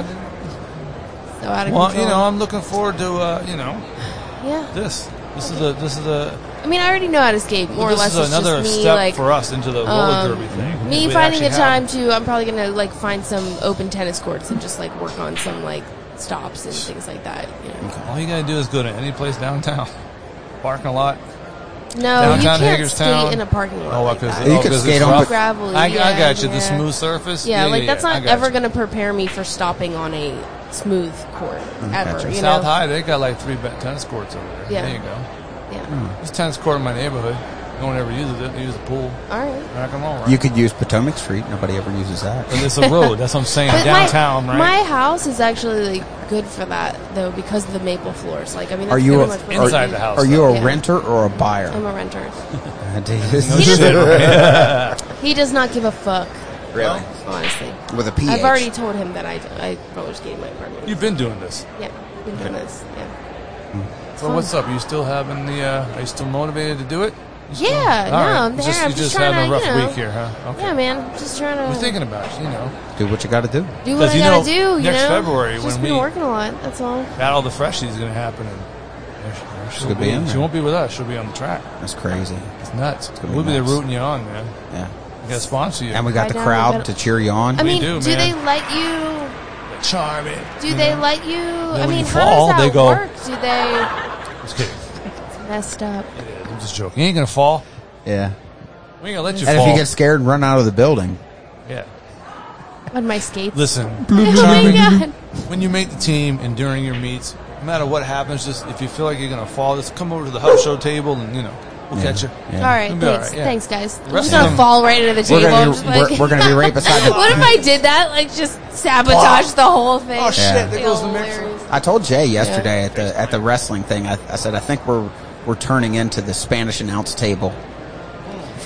So out of Well, control. you know, I'm looking forward to uh, you know Yeah. this. This is a this is a I mean, I already know how to skate more or this less. is It's another just me, step like for us into the roller um, derby thing. me We finding a actually time have- to. I'm probably gonna like find some open tennis courts and just like work on some like stops and things like that. You know? All you gotta do is go to any place downtown, parking lot. No, Downtown you can't Hagerstown. skate in a parking lot. Oh, like because that. You oh, could 'cause skate it's on rough. the- gravelly. I, yeah, I got you. yeah. The smooth surface. Yeah, like that's I not got ever you. going to prepare me for stopping on a smooth court ever. gotcha. You South know? High, they got like three ba- tennis courts over there. Yeah. There you go. Yeah. There's a tennis court in my neighborhood. No one ever uses it. They use the pool. All right. Rock and roll, right? You could use Potomac Street. Nobody ever uses that. But it's a road. That's what I'm saying. But Downtown, my, right? My house is actually like good for that though because of the maple floors. Like I mean, that's Are you pretty a, much what are, Inside I do. the house, Are you a Yeah. renter or a buyer? I'm a renter. Uh, do you- No He shit, doesn't- right? He does not give a fuck. Really? Honestly, With a P H. I've already told him that I I roller skate in my apartment. You've been doing this. Yeah, been doing this. Yeah. So what's up? Are you still having the? Uh, are you still motivated to do it? Yeah, no, All right. I'm there. Just, I'm you just just trying having to, a rough you know, week here, huh? Okay. Yeah, man, just trying to We're thinking about it, you know. Do what you got to do. do what 'Cause I you gotta know, do. You next know, February just when been we- working a lot. That's all. Battle of the Freshies is going to happen, and she'll gonna be in She there. won't be with us. She'll be on the track. That's crazy. It's nuts. gonna be We'll be there nuts. rooting you on, man. Yeah. We got to sponsor you. And we got I the know, crowd but- to cheer you on. I We mean, do, do, man. they let you? Charming. Do they let you? I when mean, you how fall, does that they go- work? Do they Just kidding. messed up? I'm just joking. You ain't going to fall. Yeah. We ain't going to let you And fall. if you get scared, run out of the building. yeah. On my skates? Listen, Oh my Charming, god! when you make the team and during your meets, no matter what happens, just if you feel like you're going to fall, just come over to the Hub Show table and, you know, we'll catch you. Yeah. All right, It'll be all thanks, right, yeah. thanks, guys. I'm rest just gonna of them- fall right into the We're table. gonna I'm be- just like, we're- we're gonna be right beside the- What if I did that? Like, just sabotage the whole thing. Oh, shit, Yeah. there goes the mixer. Hilarious. I told Jay yesterday at the at the wrestling thing. I, I said I think we're we're turning into the Spanish announce table for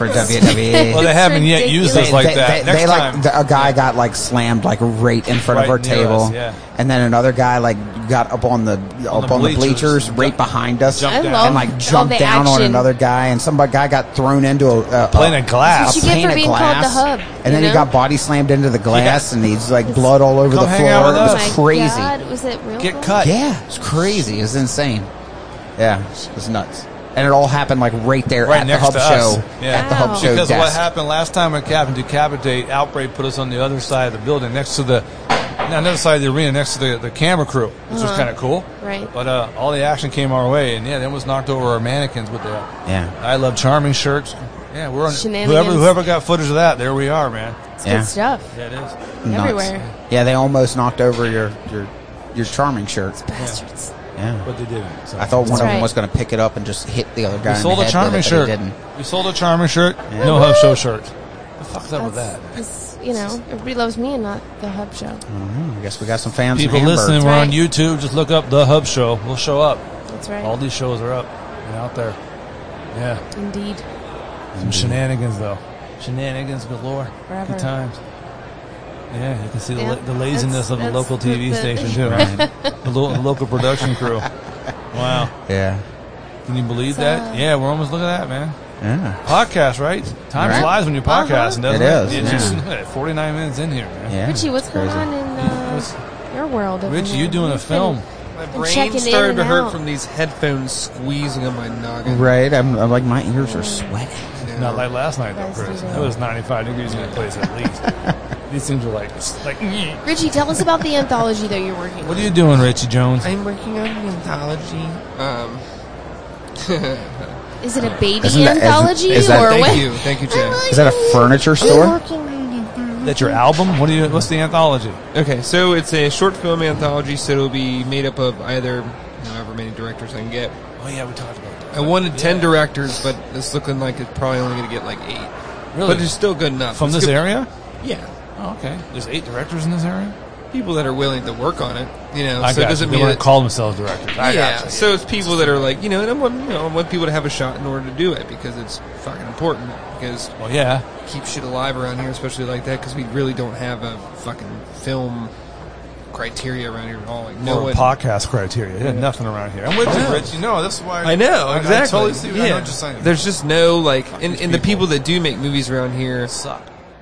for W W E. Well, they haven't yet used us like they, that. They, Next they, like time, the, a guy got like slammed like right in front Right of our near table, us, yeah. and then another guy like got up on the up the on the bleachers, bleachers right jumped- behind us, jumped I down. love and like all jumped the down on action. another guy, and some guy got thrown into a, a Pane a, of glass. a That's what you get pane for of being called glass, the hub, and you then he know? got body slammed into the glass, and he's like blood all over Come the hang out floor. with It was us. Oh my crazy. God, was it real? Get blood? cut. Yeah, it's crazy. It's insane. Yeah, it was nuts. And it all happened like right there Right at the next hub to show. us. Yeah. At the hub Wow. show Because desk. what happened last time at Captain Decapitate, Outbreak put us on the other side of the building, next to the, on the other side of the arena, next to the, the camera crew, which was Uh-huh. kind of cool. Right. But uh, all the action came our way, and yeah, they almost knocked over our mannequins with the Yeah. I Love Charming shirts. Yeah, we're on Shenanigans. whoever whoever got footage of that. There we are, man. It's Yeah. good stuff. Yeah, it is. Nuts. Everywhere. Yeah, they almost knocked over your your your charming shirt. Bastards. Yeah. But they didn't. So. I thought one That's of them right. was going to pick it up and just hit the other guy we in sold the a head Charming with it, but shirt. he didn't. We sold a Charming shirt. Yeah. No Hub Show shirt. The fuck's up with That's, that? that's, you know, everybody loves me and not the Hub Show. Mhm. I guess we got some fans. People in Hamburg. listening, we're Right. on YouTube. Just look up The Hub Show. We'll show up. That's right. All these shows are up and out there. Yeah. Indeed. Some shenanigans, though. Shenanigans galore. Forever. Good times. Yeah, you can see the, Yeah, la- the laziness that's- of the that's local T V the- the- station, too. Right? the, lo- the local production crew. Wow. Yeah. Can you believe So- that? Yeah, we're almost looking at that, man. Yeah. Podcast, right? Time Right. flies when you're Uh-huh. podcasting, doesn't It it? is, It's yeah. just forty-nine minutes in here, man. Yeah. Richie, what's it's going crazy. on in uh, your world? over Richie, there? you doing a You've been- film. My been brain checking in started and to hurt out. from these headphones squeezing on my noggin. Right. I'm, I'm like my ears are sweating. Yeah. Not like last night, though, Guys Chris. do that. It was ninety-five degrees in the place at least. These things were like, like. Richie, tell us about the anthology that you're working What on. are you doing, Richie Jones? I'm working on an anthology. Um, Is it a baby Isn't that- isn't- anthology is that- or thank what? you, thank you, Jay. Is that a furniture store? That's your album? What do you? What's the anthology? Okay, so it's a short film anthology, so it'll be made up of either however many directors I can get. Oh yeah, we talked about that. I wanted ten Yeah. directors, but it's looking like it's probably only going to get like eight. Really? But it's still good enough. From It's this good- area? Yeah. Oh, okay. There's eight directors in this area. People that are willing to work on it, you know. I so it got doesn't you. They mean want that, to call themselves directors. I yeah. got you. So it's people that are like, you know, and I want, you know, I want people to have a shot in order to do it because it's fucking important. Because Well, yeah. keep shit alive around here, especially like that, because we really don't have a fucking film criteria around here at all. Like, no Or one. podcast criteria. Yeah, nothing around here. I'm with you, Rich. You know, that's why. I know I, exactly. I totally see. yeah. I know what you're saying. There's just no like, and, these and the people. people that do make movies around here, suck.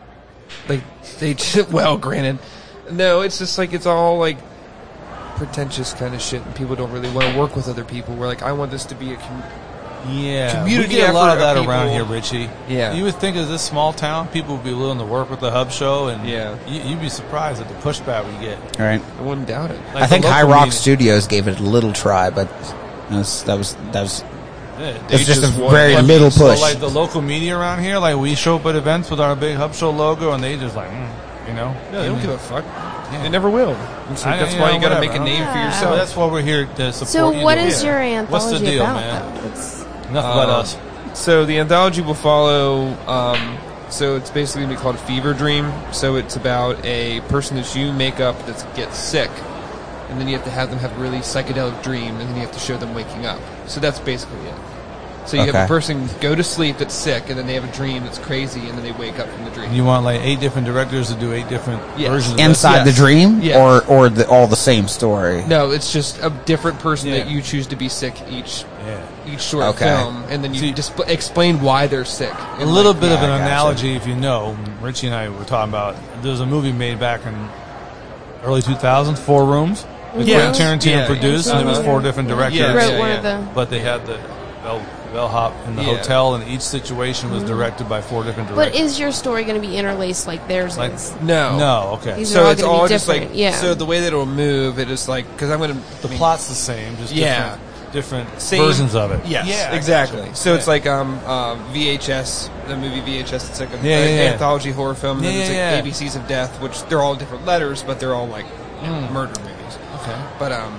like they just, well, granted, no, it's just like it's all like pretentious kind of shit, and people don't really want to work with other people. We're like, I want this to be a com- Yeah, Community we get a lot of effort that of around here, people. Richie. Yeah. you would think of this small town, people would be willing to work with the Hub Show, and Yeah. you, you'd be surprised at the pushback we get. Right. I wouldn't doubt it. Like I think the High local Rock media- Studios gave it a little try, but that was that was, that was Yeah, They it's just, just a want- very want little So, push. like the local media around here, like we show up at events with our big Hub Show logo, and they just like, mm, you know, No, they don't give a fuck. Yeah. They never will. It's like, I- that's you why know, you got to whatever. make a name for Yeah. So yourself. that's why we're here to support. So you what guys. is your anthology What's the deal, about, man? though? It's, Enough about Um, us. So the anthology will follow. Um, so it's basically going to be called Fever Dream. So it's about a person that you make up that gets sick, and then you have to have them have a really psychedelic dream, and then you have to show them waking up. So that's basically it. So you Okay. have a person go to sleep that's sick, and then they have a dream that's crazy, and then they wake up from the dream. You want like eight different directors to do eight different Yes. versions of Inside Yes. the dream, Yeah. or or the, all the same story. No, it's just a different person Yeah. that you choose to be sick each this. Yeah. each short Okay. film, and then you See- disp- explain why they're sick. A little bit of yeah, an I gotcha. analogy, if you know, Richie and I were talking about. There's a movie made back in early two thousands, Four Rooms. That Yeah. Quentin Tarantino Yeah. produced, and it was Uh-huh. four different directors. Yeah, wrote yeah, one yeah. of the. But they had the bell, bellhop in the Yeah. hotel, and each situation was directed by four different But directors. is your story going to be interlaced like theirs Like- is? No, No, okay. These are So all it's gonna be all just like different, yeah. So the way that it'll move, it is like because I'm going to The plot's the same, just Yeah. different, different Same- versions of it. Yes, yeah, I exactly. gotcha. So it's Yeah. like um, uh, V H S, the movie V H S. It's like an Yeah, yeah, yeah. anthology horror film. And Yeah, then it's yeah, like yeah. A B Cs of Death, which they're all different letters, but they're all like you know, Mm. murder movies. Okay. But um,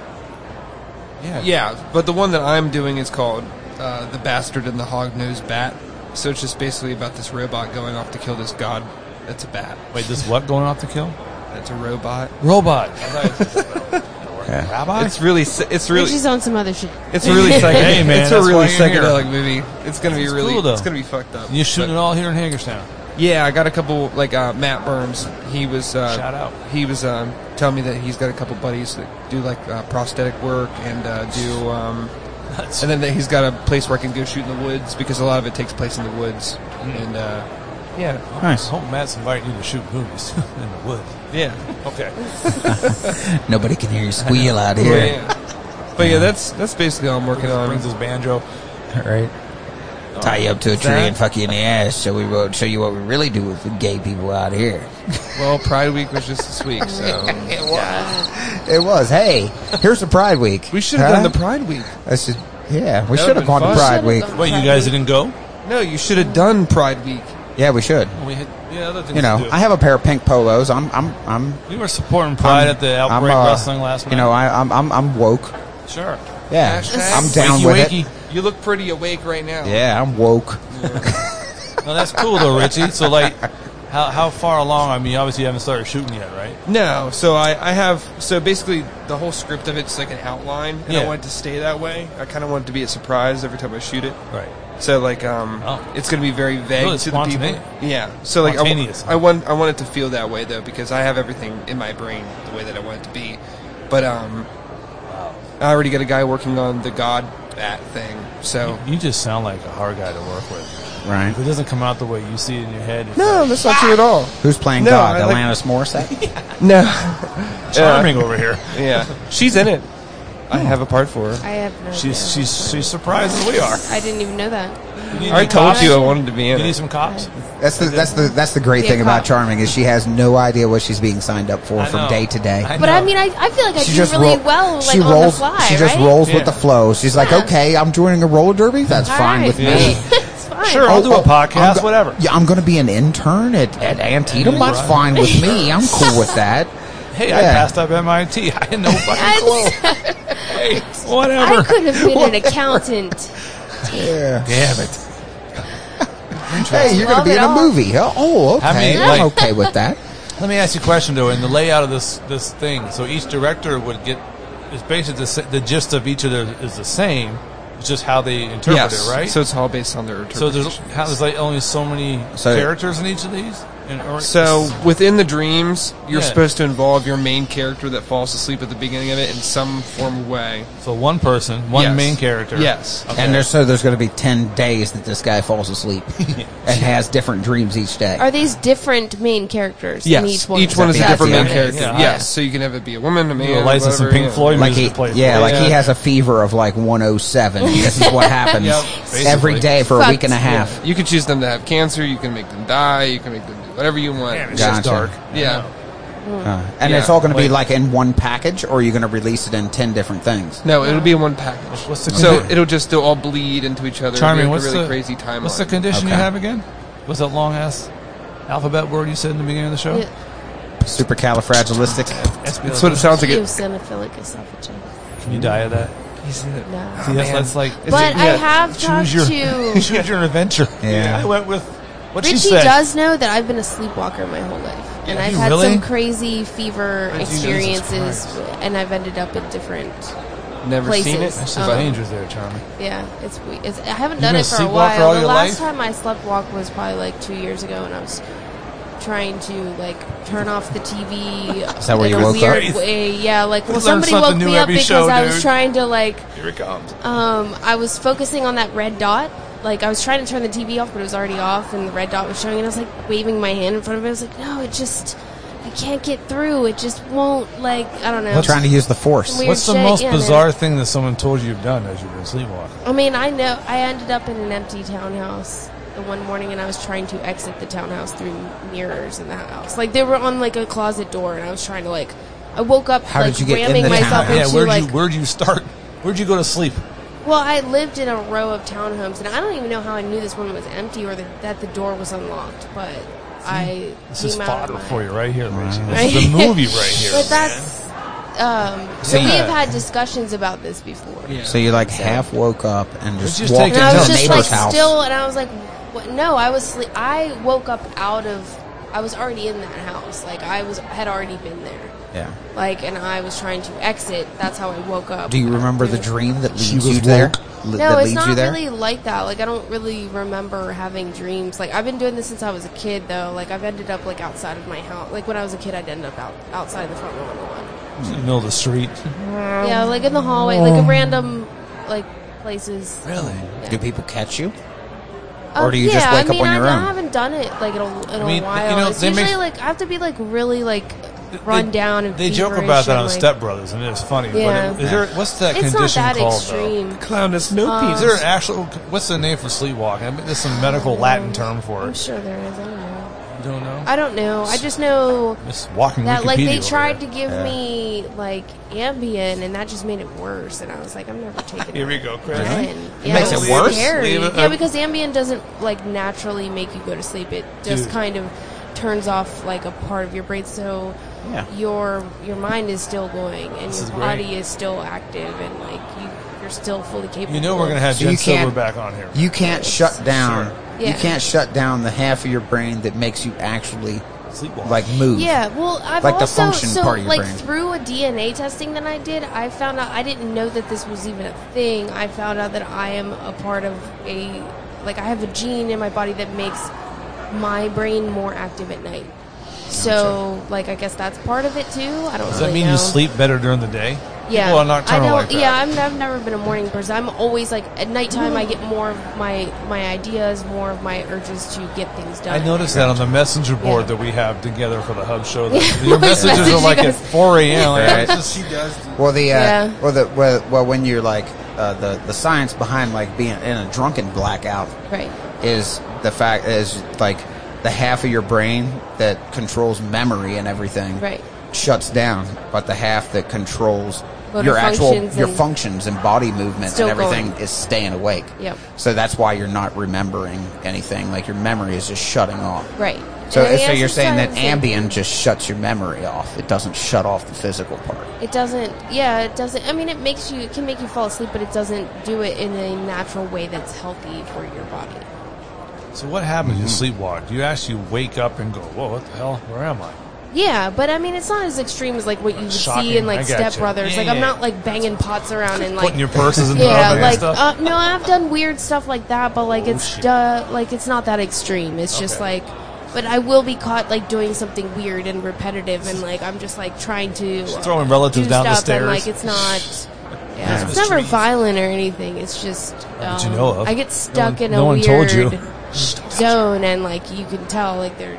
Yeah. yeah. But the one that I'm doing is called uh, "The Bastard and the Hog-Nosed Bat." So it's just basically about this robot going off to kill this god. That's a bat. Wait, this what going off to kill? That's a robot. Robot. Yeah. Rabbi? It's really, si- it's really, Richie's on some other shit. it's a really, psych- Hey, man, it's a that's really why you're here. psychedelic movie. It's gonna be It's really, cool, though. it's gonna be fucked up. You're shooting But- it all here in Hagerstown. Yeah, I got a couple, like uh, Matt Burns. He was uh, Shout out. He was um, telling me that he's got a couple buddies that do like uh, prosthetic work and uh, do, um, Nuts. and then that he's got a place where I can go shoot in the woods because a lot of it takes place in the woods. And uh, yeah, Nice. I hope Matt's inviting you to shoot movies in the woods. yeah, Okay. Nobody can hear you squeal out yeah. here. yeah. But yeah, that's that's basically all I'm working on. Brings his banjo. Right. Tie you up to a tree and fuck you in the ass. So we will show you what we really do with the gay people out here. Well, Pride Week was just this week, so It was. Hey, here's the Pride Week. we should have Huh? done the Pride Week. I said, yeah, we That should would've have gone been to fun. Pride Should've Week. gone. Wait, you guys didn't go? No, you should have done Pride Week. Yeah, we should. We had yeah, other things You know, to do. I have a pair of pink polos. I'm, I'm, I'm. We were supporting Pride I'm- at the I'm, Outbreak uh, Wrestling last night. You know, I, I'm, I'm, I'm woke. sure. Yeah, Hashtag I'm down wakey, with wakey. it. You look pretty awake right now. Yeah, I'm woke. No, that's cool though, Richie. So like, how how far along? I mean, obviously you haven't started shooting yet, right? No, so I, I have so basically the whole script of it's like an outline, and Yeah. I want it to stay that way. I kind of want it to be a surprise every time I shoot it. Right. So like, um, Oh. it's going to be very vague Really to the people. spontaneous. Yeah. So like, I, wa- Spontaneous. I want I want it to feel that way though because I have everything in my brain the way that I want it to be. But um, I already got a guy working on the God Bat thing. So You just sound like a hard guy to work with. Right. If it doesn't come out the way you see it in your head, it's no, like, that's not true at all. Who's playing No, God? I like- Alanis Morissette? No. charming over here. Yeah. She's in it. I have a part for her. I have no She's idea. she's she's surprised as we are. I didn't even know that. You need I any told cops? you I wanted to be in You need it. some cops. That's the that's the that's the great Be a thing about cop. Charming is she has no idea what she's being signed up for I from know. day to day. I But know. I mean, I, I feel like I She do just really ro- well, like she on rolls. the fly, she just right? rolls with Yeah. the flow. She's like, Yeah. okay, I'm joining a roller derby. That's All fine right. with me. it's fine. Sure, I'll do a podcast, I'm go- whatever. Yeah, I'm going to be an intern at, at Antietam. That's Right. fine with me. I'm cool with that. Hey, I Yeah. passed up M I T. I had no fucking clue. That's- Hey, whatever. I could have been an accountant. Yeah. Damn it. Hey, you're going to Love be it in a all. movie. Huh? Oh, okay. I mean, I'm like- okay with that. Let me ask you a question though. In the layout of this this thing, so each director would get. It's basically the, sa- the gist of each of their is the same. It's just how they interpret Yes. it, right? So it's all based on their So interpretation. there's how there's like only so many So- characters in each of these. And, or, So within the dreams, you're Yeah. supposed to involve your main character that falls asleep at the beginning of it in some form of way. so one person, one Yes. main character. Yes. Okay. And there's so there's going to be ten days that this guy falls asleep and has different dreams each day. Are these different main characters Yes. in each one? Each one is a That's different the main idea. character. Yeah. Yes. So you can have it be a woman, a man, You know, license some whatever, Pink yeah. Floyd Like music he, to play. yeah, for like you. he has a fever of like one oh seven. This is what happens Yep. every Basically. day for a week and a Fucked. half. You can choose them to have cancer. You can make them die. You can make them do whatever you want. Man, it's Gotcha. just dark. Yeah. Uh, and Yeah. it's all going to be Wait. like in one package, or are you going to release it in ten different things? No, it'll be in one package. What's the So condi- it'll just they'll all bleed into each other. Charming, It'll be what's like a really the crazy timeline. What's the condition you Okay. have again? What's that long ass alphabet word you said in the beginning of the show? Yeah. Supercalifragilistic. That's what it sounds like. It, Eosinophilic esophagitis. Can you die of that? No. See, that's, that's like But I yeah. have talked choose your to... choose your adventure. Yeah. I went with what she Richie said. does know that I've been a sleepwalker my whole life. And Yeah, I've you had really? some crazy fever Jesus experiences, Christ. and I've ended up in different... never places. seen it. That's just Um, dangerous there, Charming. Yeah, it's, we- it's I haven't You've done been it a for a sleepwalker while. all The your last life? time I slept walk was probably like two years ago, and I was trying to like turn off the T V. Is that where in you a woke up? weird way. Yeah, like well, Learn somebody something woke new me up every because show, I was dude. trying to like Here it comes. um I was focusing on that red dot. Like I was trying to turn the T V off, but it was already off, and the red dot was showing, and I was like waving my hand in front of it. I was like, no, it just. I can't get through. It just won't, like, I don't know. Trying to use the force. Weird What's the shit, most yeah, bizarre man. thing that someone told you you've done as you've been sleepwalking? I mean, I know I ended up in an empty townhouse the one morning, and I was trying to exit the townhouse through mirrors in the house. Like they were on like a closet door, and I was trying to like. I woke up How like did you get in ramming the myself townhouse? Yeah, into where'd like. you where'd you start? Where'd you go to sleep? Well, I lived in a row of townhomes, and I don't even know how I knew this one was empty or that, that the door was unlocked. But I This is came out fodder of my, for you right here, Richie. Right? This is the movie right here. But that's. Um, so See- we have had discussions about this before. Yeah. So you like half woke up and just, just walked take And it I into was a just like neighbor's house. still, and I was like, what? No, I was sleep. I woke up out of. I was already in that house. Like I was had already been there. Yeah. Like, and I was trying to exit. That's how I woke up. Do you remember the dream that She leads was you there? woke. L- No, that it's leads not you there? really like that. Like, I don't really remember having dreams. Like, I've been doing this since I was a kid, though. Like, I've ended up, like, outside of my house. Like, when I was a kid, I'd end up out, outside the front lawn a lot. In the middle of the street. Yeah, like in the hallway, like a random, like, places. Really? Do people catch you? Um, Or do you yeah, just wake I up mean, on your I, own? I haven't done it, like, in a, in I mean, a while. you know, it's they usually, make- like, I have to be, like, really, like, run They- down and They joke feverish about that and, on like, Step Brothers, and it's funny. Yeah. But is there, what's that It's not condition that called, extreme. Clown has no Um, though? Is there an actual, what's the name for sleepwalking? I mean, there's some medical Latin term for I'm it. sure there is. I don't know. You don't know? I don't know. I just know It's walking that, like, Wikipedia they over tried to here. give me, like, Ambien, and that just made it worse. And I was like, I'm never taking Here it. we go, Chris. again. It Yeah, makes was it worse? scary. Leave it- Yeah, uh, because Ambien doesn't, like, naturally make you go to sleep. It just Dude. kind of turns off, like, a part of your brain. So Yeah. your your mind is still going, and This your is body great. is still active, and, like, you, you're still fully capable. You know we're going to have So Jen you can't- Silver back on here. You can't shut down. Sure. Yeah. You can't shut down the half of your brain that makes you actually Sleepwalk. like move. Yeah, well, I've Like the also function so part of your like brain. through a D N A testing that I did, I found out I didn't know that this was even a thing. I found out that I am a part of a like I have a gene in my body that makes my brain more active at night. So, like, I guess that's part of it too. I don't Does really that mean know. you sleep better during the day? Yeah, People are nocturnal I don't. like that. Yeah, I'm, I've never been a morning person. I'm always like at nighttime. I get more of my my ideas, more of my urges to get things done. I noticed that on the messenger board Yeah. that we have together for the Hub Show. That Yeah. your messages Message are you like at guys. four a.m. Like, Right. that's what she does. Well, the uh, Yeah. well, the well, well, when you're like uh, the the science behind like being in a drunken blackout Right. is the fact is like the half of your brain that controls memory and everything Right. shuts down, but the half that controls Motor your actual functions your and functions and body movement still and everything going. is staying awake. Yep. So that's why you're not remembering anything. Like your memory is just shutting off. Right. So, And I so guess you're it's saying kind that of the same Ambien thing. just shuts your memory off. It doesn't shut off the physical part. It doesn't. Yeah, it doesn't. I mean, it makes you. It can make you fall asleep, but it doesn't do it in a natural way that's healthy for your body. So what happens Mm-hmm. when you sleepwalk? Do you actually wake up and go, "Whoa, what the hell? Where am I?" Yeah, but I mean, it's not as extreme as like what you would Shocking. see in I like gotcha. Step Brothers. Yeah, like I'm yeah. not like banging pots around and like Putting your purses in the yeah, oven and like stuff. uh, no, I've done weird stuff like that, but like Oh, it's shit. uh, like it's not that extreme. It's just Okay. like, but I will be caught like doing something weird and repetitive, and like I'm just like trying to uh, throwing relatives do down the stuff, and stairs. like it's not. Yeah, Christmas it's never trees. violent or anything. It's just um, that you know of. I get stuck one- in no a one weird told you. zone, and like you can tell like they're.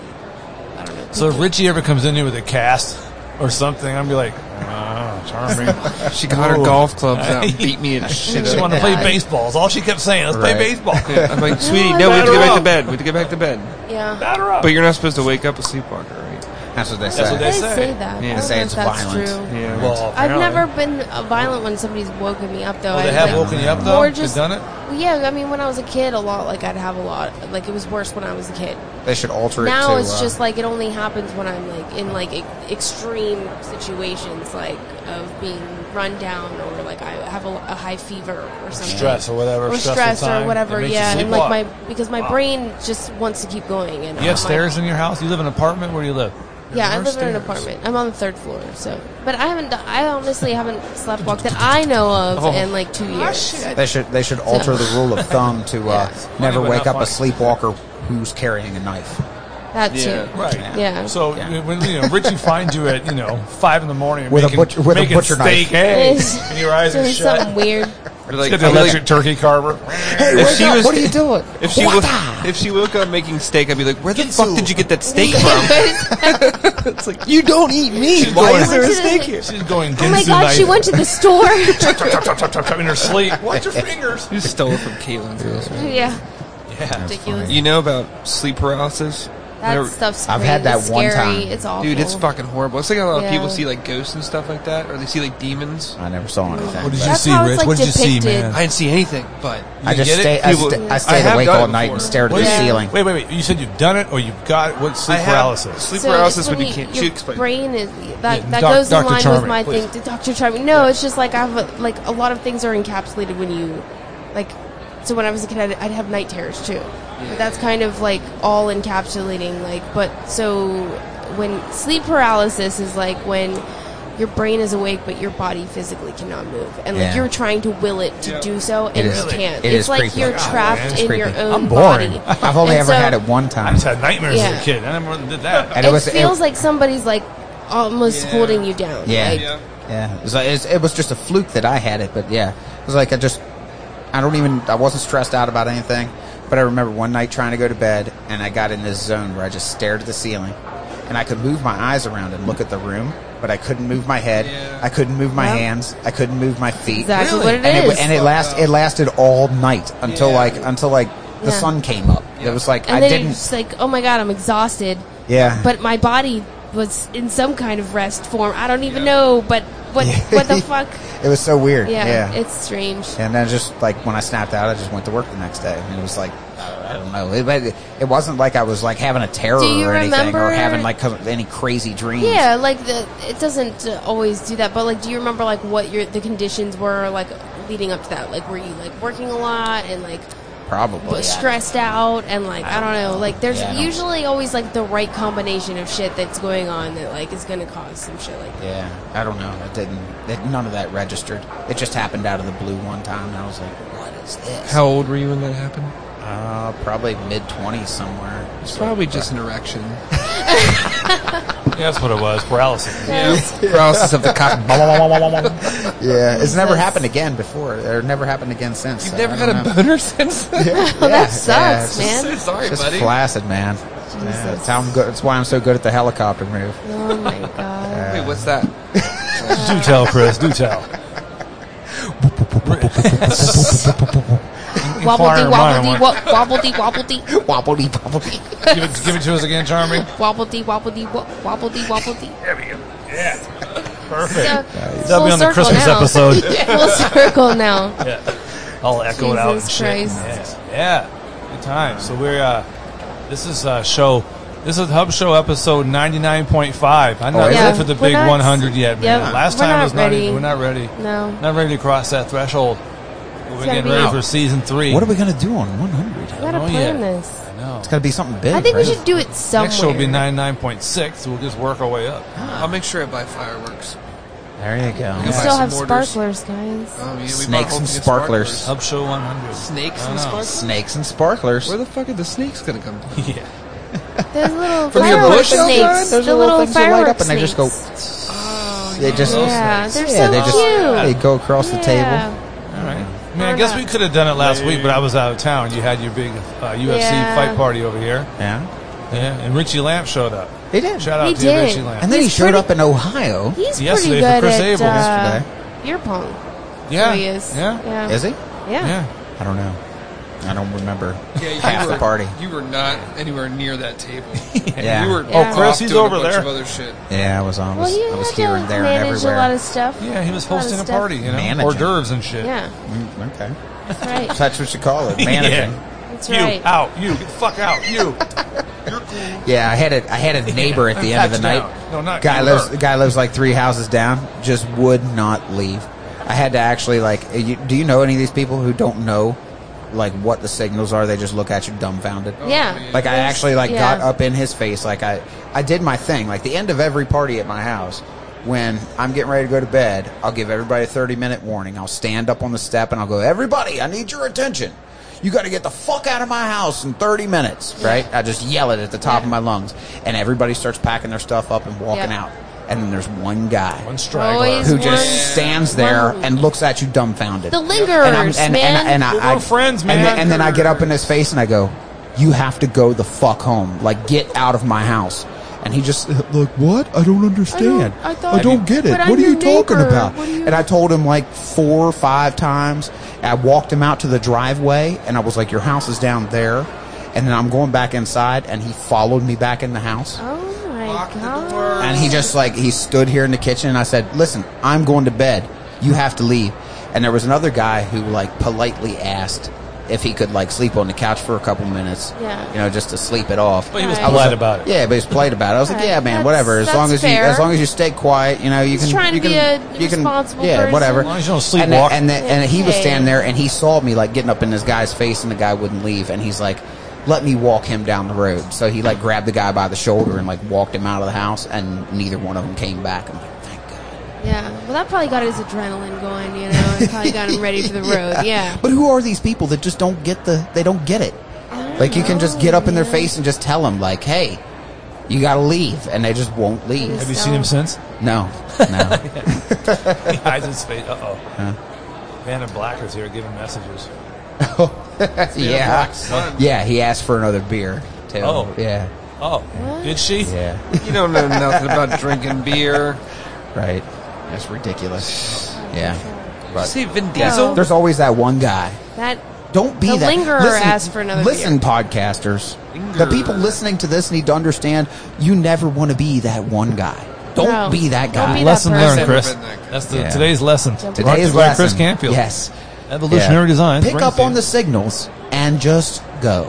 I don't know. So if people- Richie ever comes in here with a cast or something, I'd be like, "Ah, charming." She got her Ooh. golf clubs out and beat me and She shit. just out wanted of to play Yeah. baseball. That's all she kept saying. Let's Right. play baseball. me. I'm like, sweetie, No, no, we have to get batter back to up. bed. We have to get back to bed. yeah. Batter up. But you're not supposed to wake up a sleepwalker, right? That's what they say. That's what They they say, say. that. Yeah. I They don't say know it's if that's violent. true. Yeah. Well, I've apparently. never been uh, violent when somebody's woken me up, though. Oh, they I, have like, woken you up though. Or They've just done it. yeah. I mean, when I was a kid, a lot. Like I'd have a lot. Like it was worse when I was a kid. They should alter it Now to. it's uh, just like it only happens when I'm like in like e- extreme situations, like of being run down or like I have a, a high fever or something. Stress or whatever. Or stressful stress time. or whatever, It makes you yeah, and like sleepwalk. my because my Wow. brain just wants to keep going. And You have I'm stairs like, in your house? You live in an apartment? Where do you live? yeah, I There's live in an stairs. apartment. I'm on the third floor, so. But I haven't. done- I honestly haven't sleepwalked that I know of Oh. in like two years. They should they should alter the rule of thumb to uh, never Funny, but wake not up a funny. sleepwalker who's carrying a knife. That Yeah. too. Right. Yeah. So Yeah. when you know Richie finds you at you know five in the morning With a making, butcher- with a making butcher knife. steak eggs, It's and your eyes are doing shut. something weird. Or like, Get the I'd be like- electric turkey carver. Hey, If wake she up, was- what are you doing? If she What woke, the- if she woke up making steak, I'd be like, "Where the fuck Ginsu. did you get that steak from?" It's like you don't eat meat. She's Why going- is there a Went to the- steak here? She's going. Oh my Ginsu god, knife. she went to the store. Chop, chop, chop, chop, chop, chop in her sleep. Watch your fingers. You stole it from Caitlin's house. Right? yeah. Yeah. Ridiculous. You know about sleep paralysis? That Whenever- stuff's I've crazy. had that It's one scary. time. It's awful. Dude, it's fucking horrible. It's like a lot of Yeah. people see like ghosts and stuff like that, or they see like demons. I never saw anything. What did you That's see, how it's, Rich? like, what did you see, depicted. man? I didn't see anything, but I You just get it? stay. I, People- sta- I I stayed have awake done all it night before. and stared at What the is- ceiling. Wait, wait, wait. You said you've done it or you've got it? What sleep I have paralysis? sleep So paralysis it's would when be you- can't. your She explained. brain is that Yeah, that doc- goes Doctor in line Charming, with my please. thing. Doctor Charming. No, it's just like I have a, like a lot of things are encapsulated when you like. So when I was a kid, I'd, I'd have night terrors too. But that's kind of like all encapsulating. Like, but so when sleep paralysis is like when your brain is awake but your body physically cannot move, and like Yeah. you're trying to will it to do so, and It you is- can't. it it's is like creepy. you're Oh, trapped man, it's in your creepy. own I'm boring. body. I've only And ever so had it one I time. just had nightmares Yeah. as a kid. I never did that. And It, it was- feels it- like somebody's like almost Yeah. holding you down. Yeah. Like, Yeah. Yeah, it was, it was- it was just a fluke that I had it, but yeah, it was like I just, I don't even, I wasn't stressed out about anything, but I remember one night trying to go to bed, and I got in this zone where I just stared at the ceiling, and I could move my eyes around and look at the room, but I couldn't move my head, Yeah. I couldn't move my Yep. hands, I couldn't move my feet, exactly Really? what it and is. it, and it last, it lasted all night until Yeah. like until like the Yeah. sun came up. It was like and I then didn't, you're just like, oh my god, I'm exhausted. yeah, But my body was in some kind of rest form. I don't even know, but what what the fuck? it was so weird. Yeah, yeah. it's strange. And then just like when I snapped out, I just went to work the next day. And it was like, I don't know. It, but it wasn't like I was like having a terror Do you or anything or remember- having like co- any crazy dreams. Yeah, like the it doesn't uh, always do that, but like, do you remember like what your the conditions were like leading up to that? Like, were you like working a lot and like Probably. but stressed out and like I don't know, like there's Yeah, I don't- usually always like the right combination of shit that's going on that like is gonna cause some shit like that. Yeah, I don't know. It didn't. It, none of that registered. It just happened out of the blue one time, and I was like, "What is this?" How old were you when that happened? Uh, probably mid twenties somewhere. It's probably just an erection. Yeah, that's what it was. Paralysis. Paralysis of the cock. Yeah, it's never Jesus. happened again before, or never happened again since. You've so never I had don't a know. boner since then? Yeah, Well, that yeah, sucks, it's man. So sorry, Just buddy. flaccid, man. Yeah, that's how I'm good. That's why I'm so good at the helicopter move. Oh my god. Wait, what's that? Do tell, Chris. Do tell. Wobbledy Inquire wobbledy mind. wo- wobbledy wobbledy Wobbly, wobbly. Give it, give it to us again, Charming. wobbledy wobbledy wo- wobbledy wobbledy. There we go. Yeah. Perfect. So, That'll full be on the circle Christmas now. episode. Full circle now. Yeah. I'll echo it out and Jesus shit. Christ. Yeah. Yeah. Good times. So we're uh this is a show this is Hub Show episode ninety-nine point five. I'm not Oh, is ready it? for the We're big not- one hundred yet, man. Yep. Last We're time not was not ready. even, we're not ready. No. Not ready to cross that threshold. We're gotta getting be- ready for season three. What are we gonna do on one hundred? We gotta know plan yet. this. I know. It's gotta be something big. I think we right? should do it somewhere. Next show will be ninety-nine point six. We'll just work our way up. I'll make sure I buy fireworks. There you go. We Yeah. still Buy have some mortars. sparklers, guys. Oh, yeah, we bought Snakes a whole and thing of sparklers. Hub Show one hundred. Snakes I and know. sparklers? Snakes and sparklers. Where the fuck are the snakes gonna come from? Yeah. There's little From your firework bush outside? snakes. There's the little little things that light firework up and they just go- snakes. Oh, They just Yeah, they're yeah, so they just cute. they go across the table. Yeah. All right. I mean, I Why guess not? we could have done it last week, but I was out of town. You had your big uh, U F C Yeah. fight party over here. Yeah, Yeah, and Richie Lamp showed up. he did. Shout out He to did. Richie Lamp. And then He's he showed pretty- up in Ohio. He's Yesterday pretty for good Chris at Abel. uh, Yesterday. beer pong. yeah. So he is. Yeah. Yeah. Is he? Yeah. Yeah. I don't know. I don't remember Yeah, you half were, the party. You were not anywhere near that table. Yeah. You were Yeah. Oh, Chris, off he's doing over a bunch there. Of other shit. Yeah, I was on. I Well, was, you I was had here to and there and manage everywhere. a lot of stuff. Yeah, he was A lot of hosting a stuff. party, you know, Managing. hors d'oeuvres and shit. Yeah, Mm, okay, that's right. that's what you call it, managing. Yeah. That's You right. out, you get the fuck out, you. Yeah, I had a I had a neighbor at the end of the night. Touchdown. No, not Guy you, lives her. guy lives like three houses down. Just would not leave. I had to actually like. You, do you know any of these people who don't know like what the signals are? They just look at you dumbfounded. Yeah. Like I There's- actually like yeah. got up in his face. Like I I did my thing. Like the end of every party at my house. When I'm getting ready to go to bed, I'll give everybody a thirty minute warning. I'll stand up on the step and I'll go, everybody, I need your attention. You got to get the fuck out of my house in thirty minutes, right? I just yell it at the top Yeah. of my lungs. And everybody starts packing their stuff up and walking Yeah. out. And then there's one guy One straggler. Always who one- just stands there one- and looks at you dumbfounded. The lingerers, and, I'm- and, man. and, and I, We're I- friends, and then- man. And then I get up in his face and I go, you have to go the fuck home. Like, get out of my house. And he just, like, what? I don't understand. I thought- I don't get it. But I'm What are you your talking neighbor. about? What do you- And I told him like four or five times. I walked him out to the driveway and I was like, your house is down there. And then I'm going back inside and he followed me back in the house. Oh my Lock the god. door. And he just like, he stood here in the kitchen and I said, listen, I'm going to bed. You have to leave. And there was another guy who like politely asked if he could like sleep on the couch for a couple minutes. Yeah. You know, just to sleep it off. But he was Right. polite about it. Yeah, but he's played about it. I was like, Right. yeah, man, That's- whatever. As that's long as you, fair. as long as you stay quiet, you know, you He's can. trying to you be can, a you can, responsible yeah, person. whatever. As long as you don't And, then, sleepwalk. and, then, and he was Okay. standing there, and he saw me like getting up in this guy's face, and the guy wouldn't leave, and he's like, let me walk him down the road. So he like grabbed the guy by the shoulder and like walked him out of the house, and neither one of them came back. I'm like, thank God. Yeah, well, that probably got his adrenaline going, you know, and probably got him ready for the road. Yeah. But who are these people that just don't get the? They don't get it. Like you can just get up in their face and just tell them, like, hey, you got to leave, and they just won't leave. Have you seen him since? No, no. He hides his face. Uh oh. Huh? Van and Blacker's here giving messages. Yeah, yeah. He asked for another beer too. Oh. Yeah. Oh, What? did she? Yeah. You don't know nothing about drinking beer. Right. That's ridiculous. Yeah. Did you But say Vin Yeah. Diesel? there's always that one guy. That Don't be The that. lingerer asked for another Listen, beer. podcasters. Lingerer. The people listening to this need to understand you never want to be that one guy. Don't No. be that Don't guy. be that Lesson person. learned, Chris. Never been that guy. That's the Yeah. today's lesson. Today's Brought to you Today's by lesson. Chris Canfield. Yes. Evolutionary Yeah. design. Pick up on the signals and just go.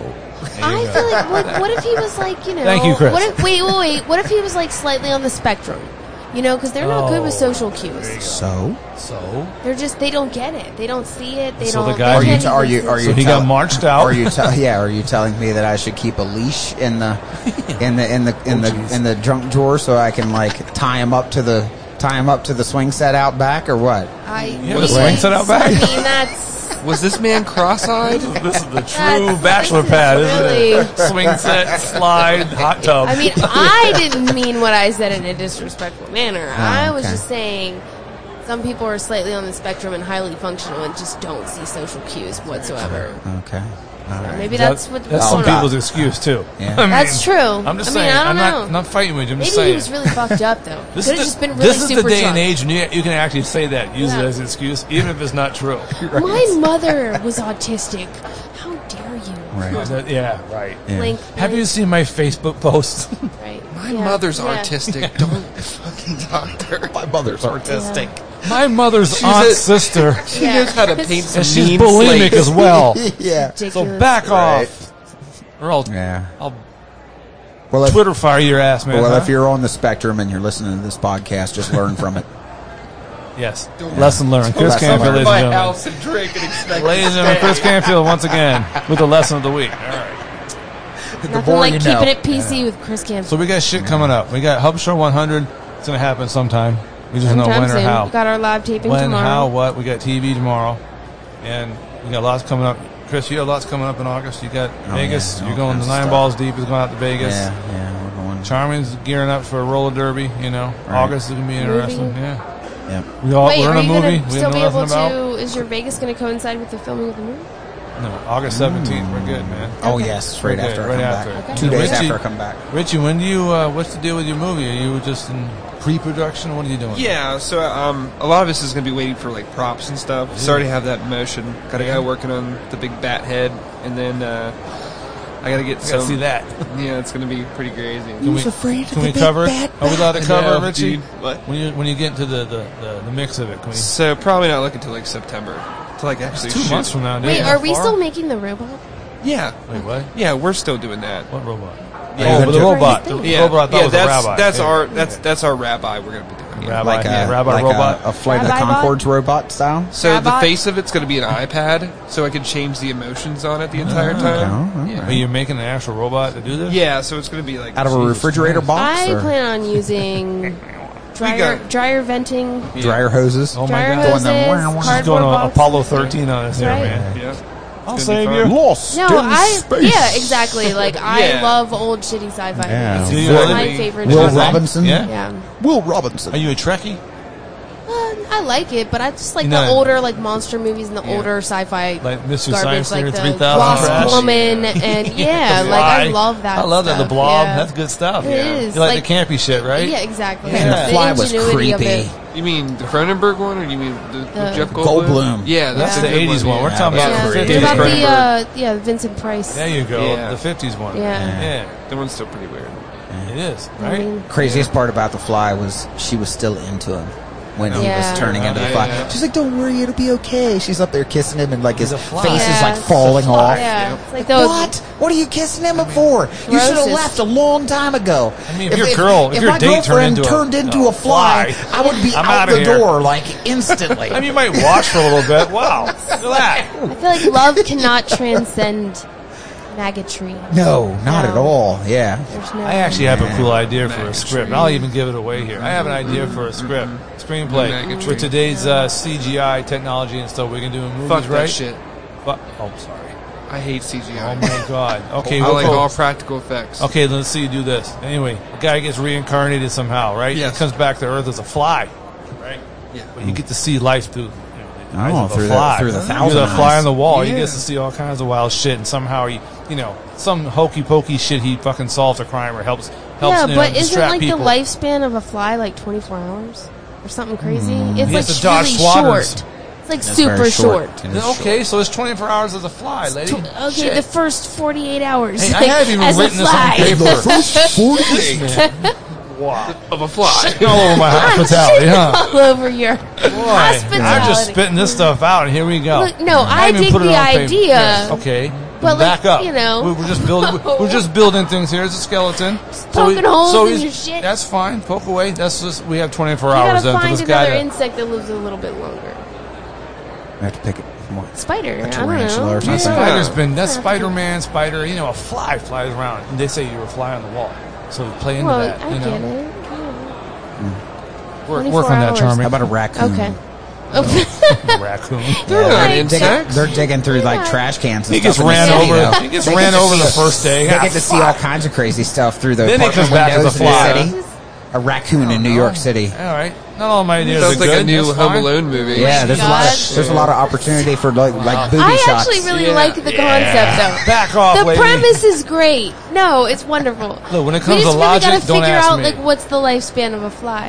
I feel like, what, what if he was like, you know, Thank you, Chris. What if, wait, wait, wait. What if he was like slightly on the spectrum? You know, because they're not good with Oh, social cues. So, So, They're just, they don't get it. They don't see it. They So don't. the guy- they are you can't t- are even you see are it. you So he tell- got marched out? Are you tell yeah? Are you telling me that I should keep a leash in the in the in the in the jeez. in the junk drawer so I can like tie him up to the tie him up to the swing set out back or what? I have a swing set out back? I mean, that's. Was this man cross-eyed? this is the true That's- bachelor this is pad, isn't really- it? Swing set, slide, hot tub. I mean, I didn't mean what I said in a disrespectful manner. I was okay. just saying some people are slightly on the spectrum and highly functional and just don't see social cues whatsoever. Okay, all right. Maybe that's what. That's some what's going on. people's excuse too. Yeah. I mean, That's true. I'm just I mean, saying. I don't I'm know. not not fighting with you. I'm Maybe just saying. he was really fucked up though. This Could is have the, just been really this is super the day drunk. and age when you, you can actually say that, use it Yeah. as an excuse, even if it's not true. My mother was autistic. How dare you? Right. That- yeah, right. Yeah. Blink, Have you blink, seen my Facebook posts? right. My Yeah. mother's Yeah. artistic. Don't fucking doctor. My mother's artistic. My mother's She's aunt's a- sister, She Yeah. knows how to paint some and she's mean bulimic slates. as well. Yeah. So Ridiculous. back Right. off, or I'll, Yeah. I'll Well, if, Twitter fire your ass, man. well, huh? if you're on the spectrum and you're listening to this podcast, just learn from it. yes, lesson learned. Chris Lesson Canfield, learned. ladies and My gentlemen. house and drink and expect Ladies and to gentlemen, stay. Chris Canfield once again with the lesson of the week. All right. Nothing more like you keeping know. it P C with Chris Camp. So we got shit coming up. We got Hub Show one hundred. It's gonna happen sometime. We just know Sometime when or soon. how. We got our live taping When, tomorrow. how, what. We got T V tomorrow, and we got lots coming up. Chris, you got lots coming up in August. You got Oh, Vegas. yeah, You're all going kinds to of Nine stuff. Balls Deep. Is going out to Vegas. Yeah, yeah, we're going. Charming's gearing up for a roller derby. You know, Right. August is gonna be interesting. Movie. Yeah, Yeah. we all Wait, we're in are a you movie. going We to still don't be know able nothing about. to? Is your Vegas going to coincide with the filming of the movie? No, August seventeenth. We're good, man. Oh Okay. yes, right Okay, after I right come after. back. Okay. Two days Richie- after I come back. Richie, when do you? Uh, what's the deal with your movie? Are you just in pre-production? What are you doing? Yeah, so um, a lot of this is going to be waiting for like props and stuff. So I already have that in motion. Got a guy working on the big bat head, and then uh, I got to get I some. gotta see that. Yeah, it's going to be pretty crazy. Can we, afraid of can the we big cover it? bad Are we allowed to I cover know, it, Richie? dude. What? When you when you get into the, the, the, the mix of it, can we? So probably not looking until like September to like actually Two shoot. months from now. dude. Wait, How are we far? still making the robot? Yeah, Wait, what? yeah, we're still doing that. What robot? Yeah. oh, but the robot. The Yeah, robot I thought yeah, was that's a rabbi. that's Yeah. our that's that's our rabbi. We're going to be doing. Yeah. Rabbi. Like a yeah, rabbi like robot. a, a flight of the Rabbi bot? Concords robot style. So the Rabbi? face of it's going to be an iPad, so I can change the emotions on it the entire Oh, time. okay. Yeah. Are you making an actual robot to do this? Yeah, so it's going to be like Out of a Jesus refrigerator Christ. box I or plan on using dryer got- dryer venting, Yeah. dryer hoses. Oh my dryer God. Going hoses, them, wah, wah. She's cardboard going on boxes. Apollo thirteen on us there, Right. man. Yeah. I'll It's gonna be save fun. you. Lost No, in I space. yeah, exactly. Like I Yeah. love old shitty sci-fi Yeah. movies. Do It's you my really? favorite. Will genre. Robinson. Yeah? Yeah. Will Robinson. Are you a Trekkie? Uh, I like it, but I just like You the know- older like monster movies and the Yeah. older sci-fi Like Mister garbage, Science Theater like the three thousand Lost trash? Woman, and yeah, The like I Fly. love that. I love that. The stuff. Blob. Yeah. That's good stuff. It is, You like, like- the campy shit, right? Yeah, exactly. Yeah. And Like, the fly was ingenuity of creepy. it. You mean the Cronenberg one, or you mean the, the The- Jeff Goldblum? Goldblum. Yeah, that's That's a the good eighties one. We're yeah. talking Yeah, about Yeah. the creepy. fifties. What about the Cronenberg. uh, yeah Vincent Price? There you go. Yeah. The fifties one. Yeah. Yeah. That one's still pretty weird. It is, I right? mean, Craziest part about the fly was she was still into him when he Yeah. was turning into the Yeah, fly. yeah. She's like, "Don't worry, it'll be okay." She's up there kissing him, and like his He's a fly. face is Yeah, like it's falling off. yeah, it's like those. What? What are you kissing him for? You should have Grossest. left a long time ago. I mean, if your girl- if your my date turned girlfriend into a- turned into no, a fly, fly, I would be I'm out outta the here. door like instantly. I mean, you might watch for a little bit. Wow. Look at that. I feel like love cannot transcend Maggotry. No, not at No. all. Yeah. There's no. I actually have a cool idea for a Maggot script. tree. I'll even give it away here. I have an idea for a script, screenplay Maggot tree. with today's uh, C G I technology and stuff we can do in movies, Fuck that right? shit. But, oh, sorry. I hate C G I. Oh my god. Okay, I we'll like go- all practical effects. Okay, let's see you do this. Anyway, the guy gets reincarnated somehow, right? Yes. He comes back to Earth as a fly, right? Yeah. But you get to see life through, you know, the eyes Oh, of a through the- fly. through the You're thousand the fly eyes. on the wall. He Yeah. gets to see all kinds of wild shit, and somehow he, you know, some hokey pokey shit. He fucking solves a crime or helps helps. Yeah, you know, but isn't distract like people. the lifespan of a fly like t24 hours or something crazy? It's He like has to dodge really swatters. short. It's like That's super very short. It is short. Okay, so it's twenty-four hours as a fly, lady. Tw- Okay, Shit. the first forty-eight hours. Hey, I like, haven't even as written a this on fly. paper. forty-eight Wow. of a fly. All over my hospitality, huh? All over your Boy, hospitality. I'm just spitting this stuff out, and here we go. Look, no, I haven't dig put it the on paper. idea. Yes, okay, But, back like, up. you know. We- we're just building. We're just building things here. It's a skeleton. poking holes in he's- your shit. That's fine. Poke away. That's just. We have twenty-four You hours gotta then for find this guy. another To, insect that lives a little bit longer. I have to pick it. More. Spider. I don't tarantula know. or that something. spider's been. That's Yeah. Spider-Man. Spider. You know, a fly flies around, and they say you're a fly on the wall. So play into Well, that. I you get know, it. work, twenty-four work on that, hours. Charmy. How about a raccoon? Okay. Raccoon. They're not like- insects. They're digging through like Yeah. trash cans and He stuff. gets in the ran city, over. though. He gets They ran get to over see the a- first day. They Ah, get to see all kinds of crazy stuff through the Then he apartment comes back as a windows in fly. the city. A raccoon in New York City. All right. Not all my ideas Sounds are like good. a new That's Home fine. Alone movie. Yeah, there's a lot God. of there's a lot of opportunity for like like booby I shots. actually really Yeah. like the concept, though. Back off, The lady. premise is great. No, it's wonderful. Look, when it we comes just to really logic, gotta don't figure ask out me. like what's the lifespan of a fly.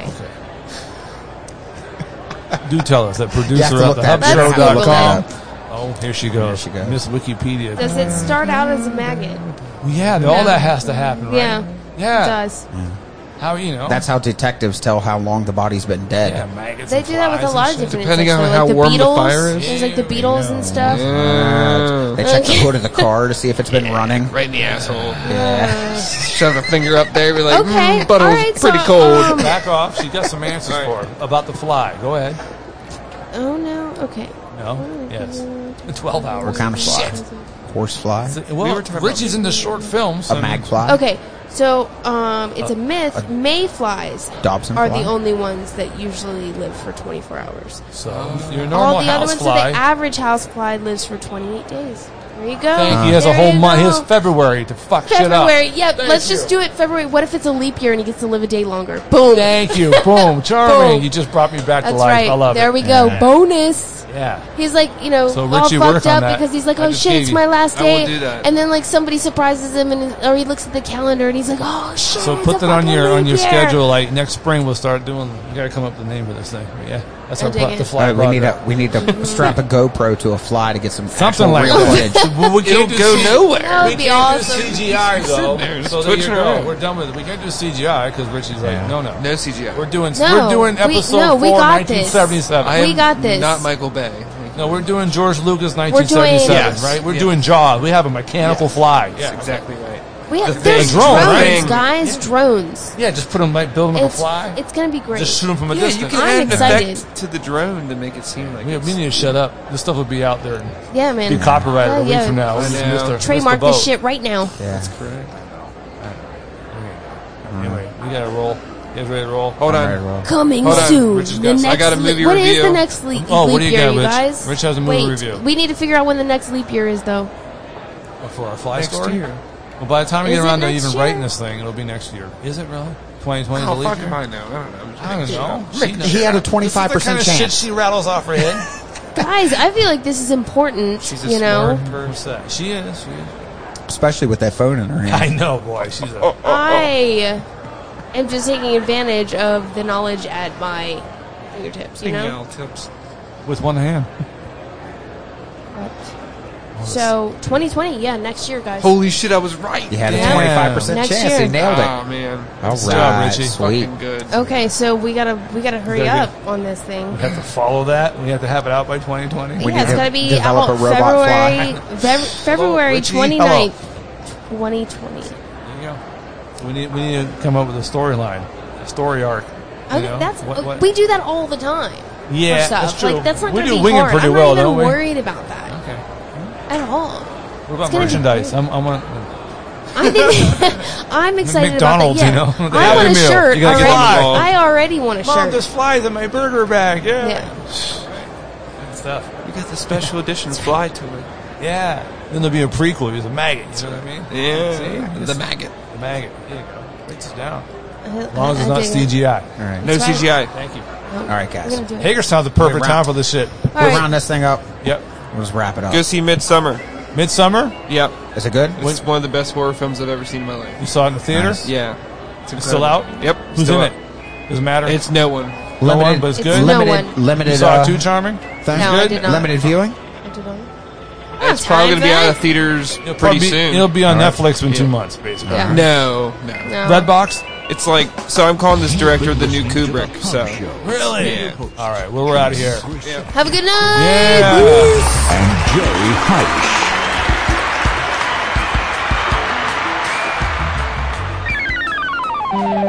Do tell us at You have producer to at look the that hub up. show Let's dot Google com. it. Oh, here she goes. Here she goes. Miss Wikipedia. Does it start out as a maggot? Yeah, all that has to happen, right? Yeah, Yeah. it does. How, you know? That's how detectives tell how long the body's been dead. yeah, maggots They and do that with a flies lot of and shit. different Depending insects. on though, how like the warm the beetles. fire is. There's like the beetles and stuff. Uh, they check the hood of the car to see if it's been running. Right in the asshole. Yeah. Shove a finger up there. Be like, Okay, mm, butthole's alright, pretty so, cold. um, Back off. She got some answers for it about the fly. Go ahead. Oh no. Okay. No? Yes. twelve hours. What kind of fly? Shit. Horse fly? Well, were talking Richie's into short films. A and- mag fly? Okay. So um, it's a myth. Mayflies Dobson are fly? the only ones that usually live for twenty-four hours. So, your normal All the other house ones, so fly. the average house fly lives for twenty-eight days. There you go. Thank you. He has a There whole you month. He go. has February to fuck shit up. February. Yep. Thank Let's you. just do it February. What if it's a leap year and he gets to live a day longer? Boom. Thank you. Boom. Charming. Boom. You just brought me back to That's life. right. I love there it. we go. Yeah. Bonus. Yeah. He's like, you know, So, all Richie, work fucked on up that. because he's like, I oh just shit, gave it's you- my last I day. will do that. And then like somebody surprises him, and or he looks at the calendar and he's like, oh shit. So it's put a that on fucking your on leap your year. schedule. Like next spring, we'll start doing. You gotta come up with the name of this thing. But yeah, that's I our dig pl- it. the All fly. right, we need project. to we need to strap a GoPro to a fly to get some Something actual like real that. footage. Well, we It'll can't do go C- nowhere. That We would be can't awesome. do C G I though. there, just So there you twitching go. around. We're done with it. We can't do C G I because Richie's like, Yeah. no, no, No C G I. We're doing No, we're doing we- episode no, we four, got nineteen this. seventy-seven. I We am got this. Not Michael Bay. No, we're doing George Lucas nineteen seventy-seven, Yes. right? We're Yes. doing Jaws. We have a mechanical fly. That's exactly right. We have, The there's thing. Drone, drones, right? guys. Drones. Yeah, just put them like build them like a It's fly. it's gonna be great. Just shoot them from a Yeah, you distance. can I'm add an excited. effect to the drone to make it seem like we, it's... we need to shut up. This stuff will be out there and yeah, man. be copyrighted Oh, a week yeah. from now. I We'll just know. miss the- miss the Trademark this boat. shit right now. Yeah. Correct. Anyway, we gotta roll. Get ready to roll. Hold All on. right, well. Coming Hold on. soon. Richard's The got- next I got a le- movie What is review. the next le- leap Oh, what do you year, got, you Rich? guys? Rich has a movie Wait, review. we need to figure out when the next leap year is, though. Oh, for our fly Next story? year. Well, by the time we Is get it around to next even year? writing this thing, it'll be next year. Is it really? twenty twenty is How the leap fuck year? am I know? I don't know. I don't know. Rick, She knows. he had a This twenty-five is the percent kind of shit chance. she rattles off her head. Guys, I feel like this is important. She's a you know, smart person. What's that? She is. She is. Especially with that phone in her hand. I know, boy. She's a. I am just taking advantage of the knowledge at my fingertips. You know. Email tips. With one hand. So twenty twenty, yeah, next year, guys. Holy shit, I was right. You had a Damn. twenty-five percent Next chance. year. He nailed it. Oh, man. All Good job, right, Richie. sweet. Fucking good. Okay, so we gotta we gotta hurry Gotta up on this thing. We have to follow that. We have to have it out by twenty twenty. We yeah, need it's to gotta be develop out a robot February Feb- February Richie. twenty-ninth, twenty twenty. There you go. So we need we need to come up with a storyline, a story arc. you Okay, know? that's What- what- we do that all the time. Yeah, for stuff. that's true. Like that's not We gonna do be wing it hard. pretty I'm well, not even don't we? worried about that Okay. at all. What about gonna be merchandise? great. I'm, I want I think I'm excited McDonald's, about that. you Yeah. know, the I Happy want a Meal. shirt You gotta already. get involved. I already want a Mom, shirt. there's flies in my burger bag. Yeah. Yeah. Good stuff. We got the special edition fly to it. Yeah. Then there'll be a prequel. He's a maggot. You know what I mean? Yeah. The maggot. The maggot. There you go. Write this down. I- As long as it's I not dig it. C G I. All right. No That's C G I. Thank you. All right, We're guys. gonna do it. Hagerstown's the perfect Wait, time round- for this shit. All We'll right. round this thing up. Yep. We'll just wrap it up. Go see Midsummer. Midsummer? Yep. Is it good? It's one of the best horror films I've ever seen in my life. You saw it in the theater? Nice. Yeah. It's It's still incredible. out? Yep. Who's still in out. it? Doesn't matter. It's no one. no one, but it's It's good. no limited, one. limited. You saw uh, it too, Charming? thing? No, I good? did not. Limited viewing. I did not. It's probably going to be out of theaters It'll pretty probably be, soon. It'll be on All right. Netflix in two Yeah. months, basically. Yeah. No, no. No. Redbox? It's like, so I'm calling this director the new Listening to the Kubrick, Hub so. Show. Really? Yeah. All right, well, we're out of here. Have a good night. Yeah. And Jerry Heish. Thank you.